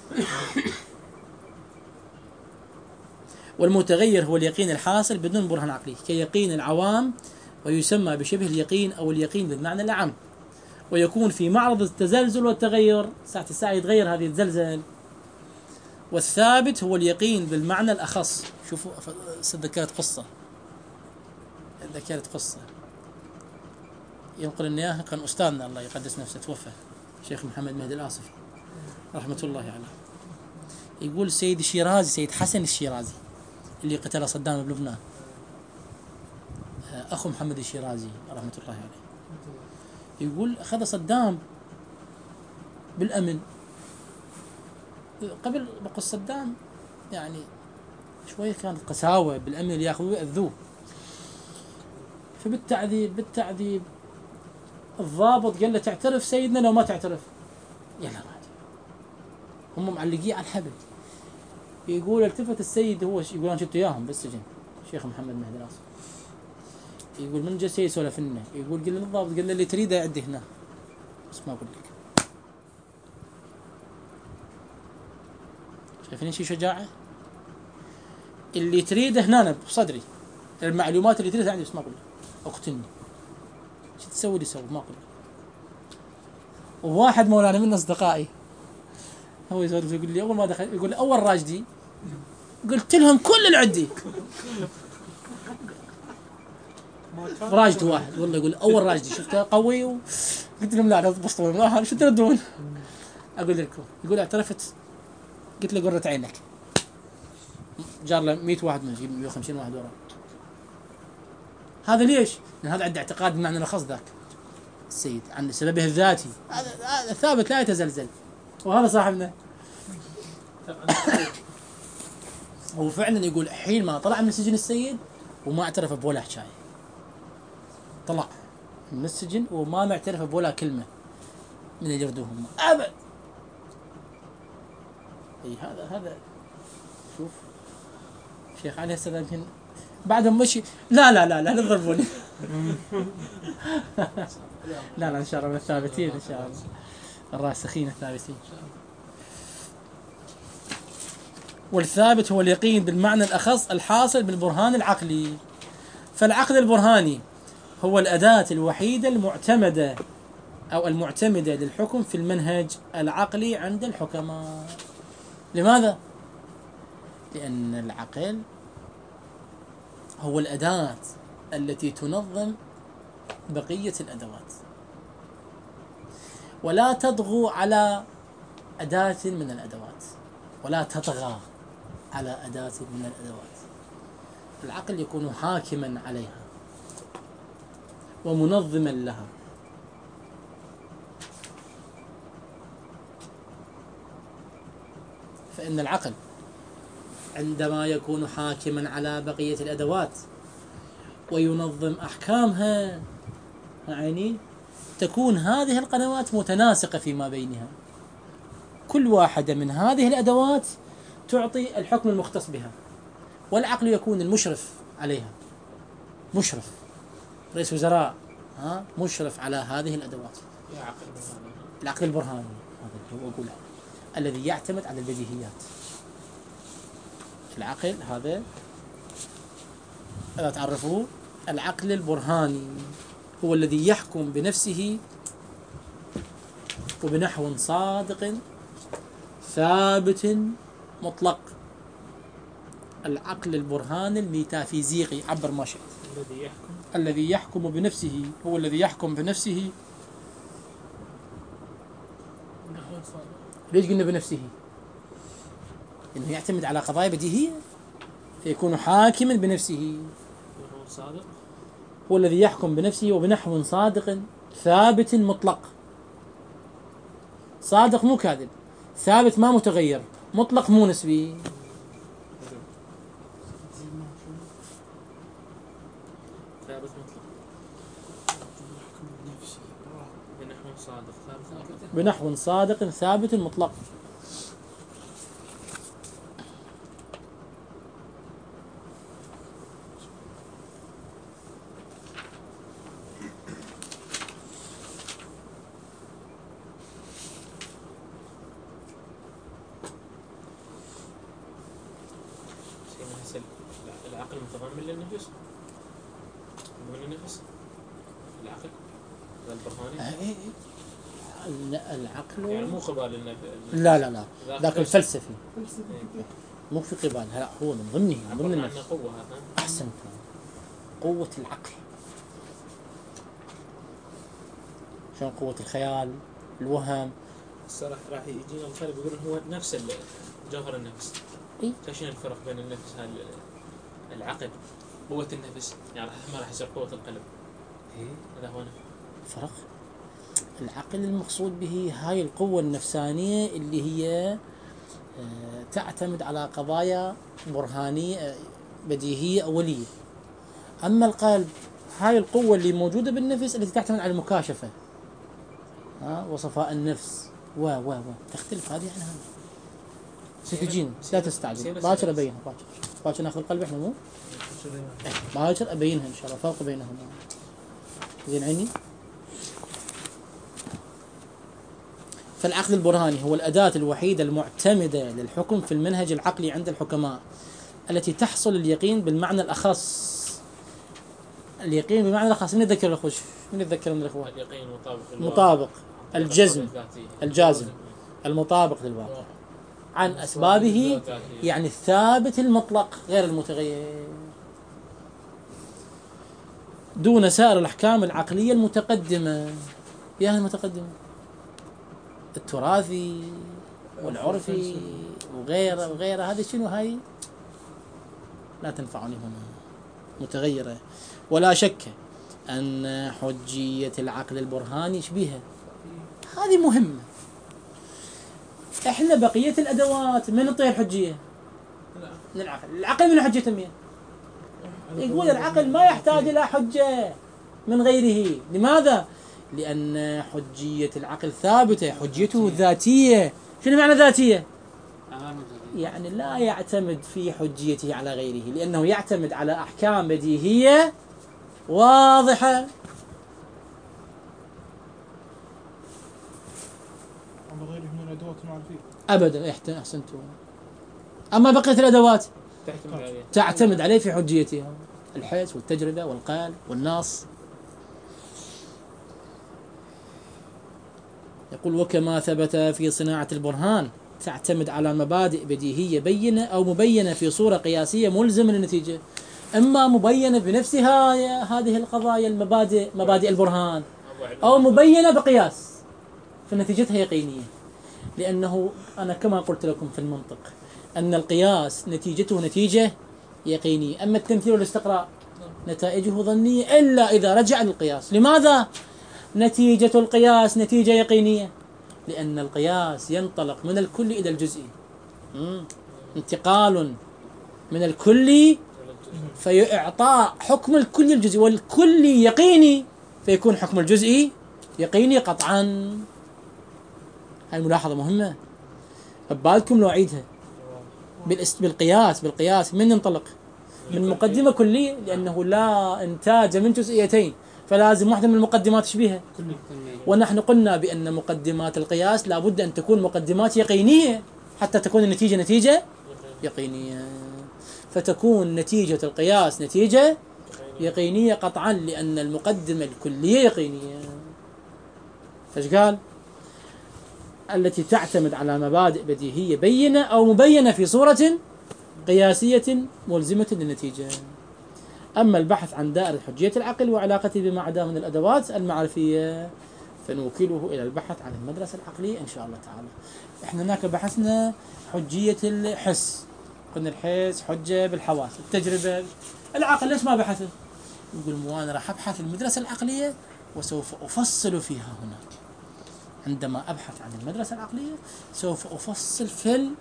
والمتغير هو اليقين الحاصل بدون برهان عقلي كيقين العوام ويسمى بشبه اليقين أو اليقين بالمعنى العام ويكون في معرض التزلزل والتغير. ساعة الساعة يتغير هذه الزلزل. والثابت هو اليقين بالمعنى الأخص. شوفوا ذكرت قصة ذكرت قصة ينقل لنا إياها كان أستاذنا الله يقدس نفسه توفى الشيخ محمد مهدي الآصفي رحمة الله عليه. يقول السيد الشيرازي سيد حسن الشيرازي اللي قتل صدام بلبنان أخو محمد الشيرازي رحمة الله عليه. يقول أخذ صدام بالأمن قبل بقى صدام يعني شوية كانت قساوة بالأمن اللي يأخذوه يأذوه. فبالتعذيب بالتعذيب الضابط قال له تعترف سيدنا لو ما تعترف يلا راجع. هم معلقين على الحبل. يقول التفت السيد هو يقول أنا شفت إياهم بالسجن الشيخ محمد مهدي الآصفي. يقول من جاء سيد سولف لنا يقول قال للضابط قال له اللي تريده يعدي هنا بس ما أقول لك. شايفين شي شجاعة؟ اللي تريده هنا بصدري المعلومات اللي تريدها عندي بس ما أقول لك اقتلني. شو تسوي لي سوي ما أقول لك. وواحد مولانا من أصدقائي هو يسولف يقول لي أول ما دخل يقول أول راجدي قلت لهم كل العدي راجد واحد والله يقول أول راجدي شفته قوي و... قلت لهم لا لا تبسطون شو تردون. أقول لكم يقول اعترفت قلت له قرة عينك. جار له مئة واحد من مئة وخمسين واحد وراه. هذا ليش؟ لأن هذا عنده اعتقاد بمعنى الخاص ذاك السيد عن سببه الذاتي هذا هذا ثابت لا يتزلزل. وهذا صاحبنا هو فعلا يقول حين ما طلع من سجن السيد وما اعترف بولا حكاية. طلع من السجن وما معترف بولا كلمة من اللي يردوهم أبد. اي هذا هذا شوف شيخ علي هسه يمكن بعد ما مشي لا لا لا لا تضربوني. لا لا ان شاء الله من الثابتين ان شاء الله الراسخين الثابتين. والثابت هو اليقين بالمعنى الأخص الحاصل بالبرهان العقلي. فالعقل البرهاني هو الأداة الوحيدة المعتمدة أو المعتمدة للحكم في المنهج العقلي عند الحكماء. لماذا؟ لأن العقل هو الأداة التي تنظم بقية الأدوات ولا تطغو على أداة من الأدوات. ولا تطغى على أداة من الأدوات. العقل يكون حاكما عليها ومنظما لها. فإن العقل عندما يكون حاكما على بقية الأدوات وينظم أحكامها، يعني تكون هذه القنوات متناسقة فيما بينها. كل واحدة من هذه الأدوات تعطي الحكم المختص بها، والعقل يكون المشرف عليها، مشرف رئيس وزراء، ها مشرف على هذه الأدوات. يا عقل برهاني. العقل البرهاني هذا هو أقوله، الذي يعتمد على البديهيات. العقل هذا إذا تعرفوه، العقل البرهاني هو الذي يحكم بنفسه وبنحو صادق ثابت مطلق. العقل البرهاني الميتافيزيقي، عبر ما شئت. الذي يحكم الذي يحكم بنفسه، هو الذي يحكم بنفسه. ليش قلنا بنفسه؟ إنه يعتمد على قضايا بديهية فيكون حاكما بنفسه. وهو صادق. هو الذي يحكم بنفسه وبنحو صادق ثابت مطلق. صادق مو كاذب، ثابت ما متغير، مطلق مو نسبي. ثابت مطلق. بنحو صادق ثابت مطلق. بنحو صادق ثابت مطلق. العقل متضمن للنفس. متضمن للنفس العقل البرهاني. العقل يعني مو قبال النفس. لا لا لا ذاك الفلسفي فلسفي. مو في قبال، لا هو من ضمنه، من ضمن النفس. عنه قوة هذا. أحسنت، قوة العقل. شلون قوة الخيال، الوهم. الصراحة راح يجينا الفرق، يقول هو نفس جوهر النفس. إيه؟ شنو الفرق بين النفس هذا العقل قوة النفس، يعني ما راح يصير قوة القلب. إيه؟ هذا هو فرق. العقل المقصود به هاي القوة النفسانية اللي هي آه تعتمد على قضايا برهانية آه بديهية أولية. أما القلب هاي القوة اللي موجودة بالنفس التي تعتمد على المكاشفة، ها وصفاء النفس و و و تختلف هذه عن هذه. ستجين لا تستعجل، باكر أبينها، باكر باكر ناخذ القلب إحنا مو باكر أبينها إن شاء الله، فرق بينهما. زين عيني. فالعقل البرهاني هو الأداة الوحيدة المعتمدة للحكم في المنهج العقلي عند الحكماء، التي تحصل اليقين بالمعنى الأخص. اليقين بالمعنى الأخص، من يتذكر الأخوة؟ من يتذكر من الأخوة؟ اليقين مطابق مطابق الجزم، الجازم المطابق للواقع عن أسبابه، يعني الثابت المطلق غير المتغير، دون سائر الأحكام العقلية المتقدمة. ياها المتقدمة التراثي والعرفي وغيره وغيره، هذه شنو؟ هاي لا تنفعني هنا، متغيرة. ولا شك أن حجية العقل البرهاني يشبهها، هذه مهمة. احنا بقية الأدوات من نعطيها الحجية؟ من العقل. العقل من حجته مين؟ يقول العقل ما يحتاج إلى حجة من غيره. لماذا؟ لأن حجية العقل ثابتة، حجيته ذاتية. شنو معنى ذاتية؟ يعني لا يعتمد في حجيته على غيره، لأنه يعتمد على أحكام بديهية واضحة. أما غيره من الأدوات المعرفية أبدا. أحسنتم. أما بقية الأدوات تعتمد عليه تعتمد عليه في حجيتها، الحس والتجربة والقال والنص. يقول وكما ثبت في صناعة البرهان تعتمد على مبادئ بديهية بينة أو مبينة في صورة قياسية ملزمة للنتيجة. إما مبينة بنفسها هذه القضايا المبادئ مبادئ البرهان، أو مبينة بقياس فنتيجتها يقينية. لأنه أنا كما قلت لكم في المنطق أن القياس نتيجته نتيجة يقينية، أما التمثيل والاستقراء نتائجه ظنية إلا إذا رجع للقياس. لماذا؟ نتيجة القياس نتيجة يقينية، لأن القياس ينطلق من الكلي إلى الجزئي، انتقال من الكلي فإعطاء حكم الكلي الجزئي، والكلي يقيني فيكون حكم الجزئي يقيني قطعا. هاي ملاحظة مهمة فبالكم لو أعيدها. بالقياس بالقياس من ننطلق؟ من مقدمة كلية، لأنه لا إنتاج من جزئيتين، فلازم واحدة من المقدمات تشبيهها. ونحن قلنا بأن مقدمات القياس لابد أن تكون مقدمات يقينية حتى تكون النتيجة نتيجة يقينية، فتكون نتيجة القياس نتيجة يقينية قطعا، لأن المقدمة الكلية يقينية. فايش قال؟ التي تعتمد على مبادئ بديهية بينة أو مبينة في صورة قياسية ملزمة للنتيجة. أما البحث عن دائرة حجية العقل وعلاقته بما عداه من الأدوات المعرفية فنوكله إلى البحث عن المدرسة العقلية إن شاء الله تعالى. إحنا هناك بحثنا حجية الحس، قلنا الحس حجة بالحواس، التجربة العقل ليش ما بحثه؟ يقول مو أنا راح أبحث المدرسة العقلية وسوف أفصل فيها هنا. عندما أبحث عن المدرسة العقلية سوف أفصل في ال...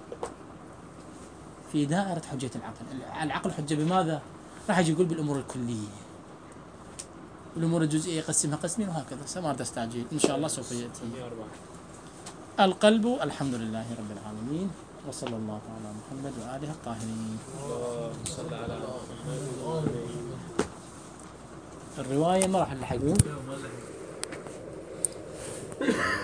في دائرة حجية العقل. العقل حجة بماذا؟ راح يجي يقول بالأمور الكلية، الأمور الجزئية يقسمها قسمين وهكذا. سما تستعجل إن شاء الله سوف يأتي. القلب الحمد لله رب العالمين، وصلى الله على محمد وآله الطاهرين. اللهم صل على محمد. الرواية ما راح نلحقون.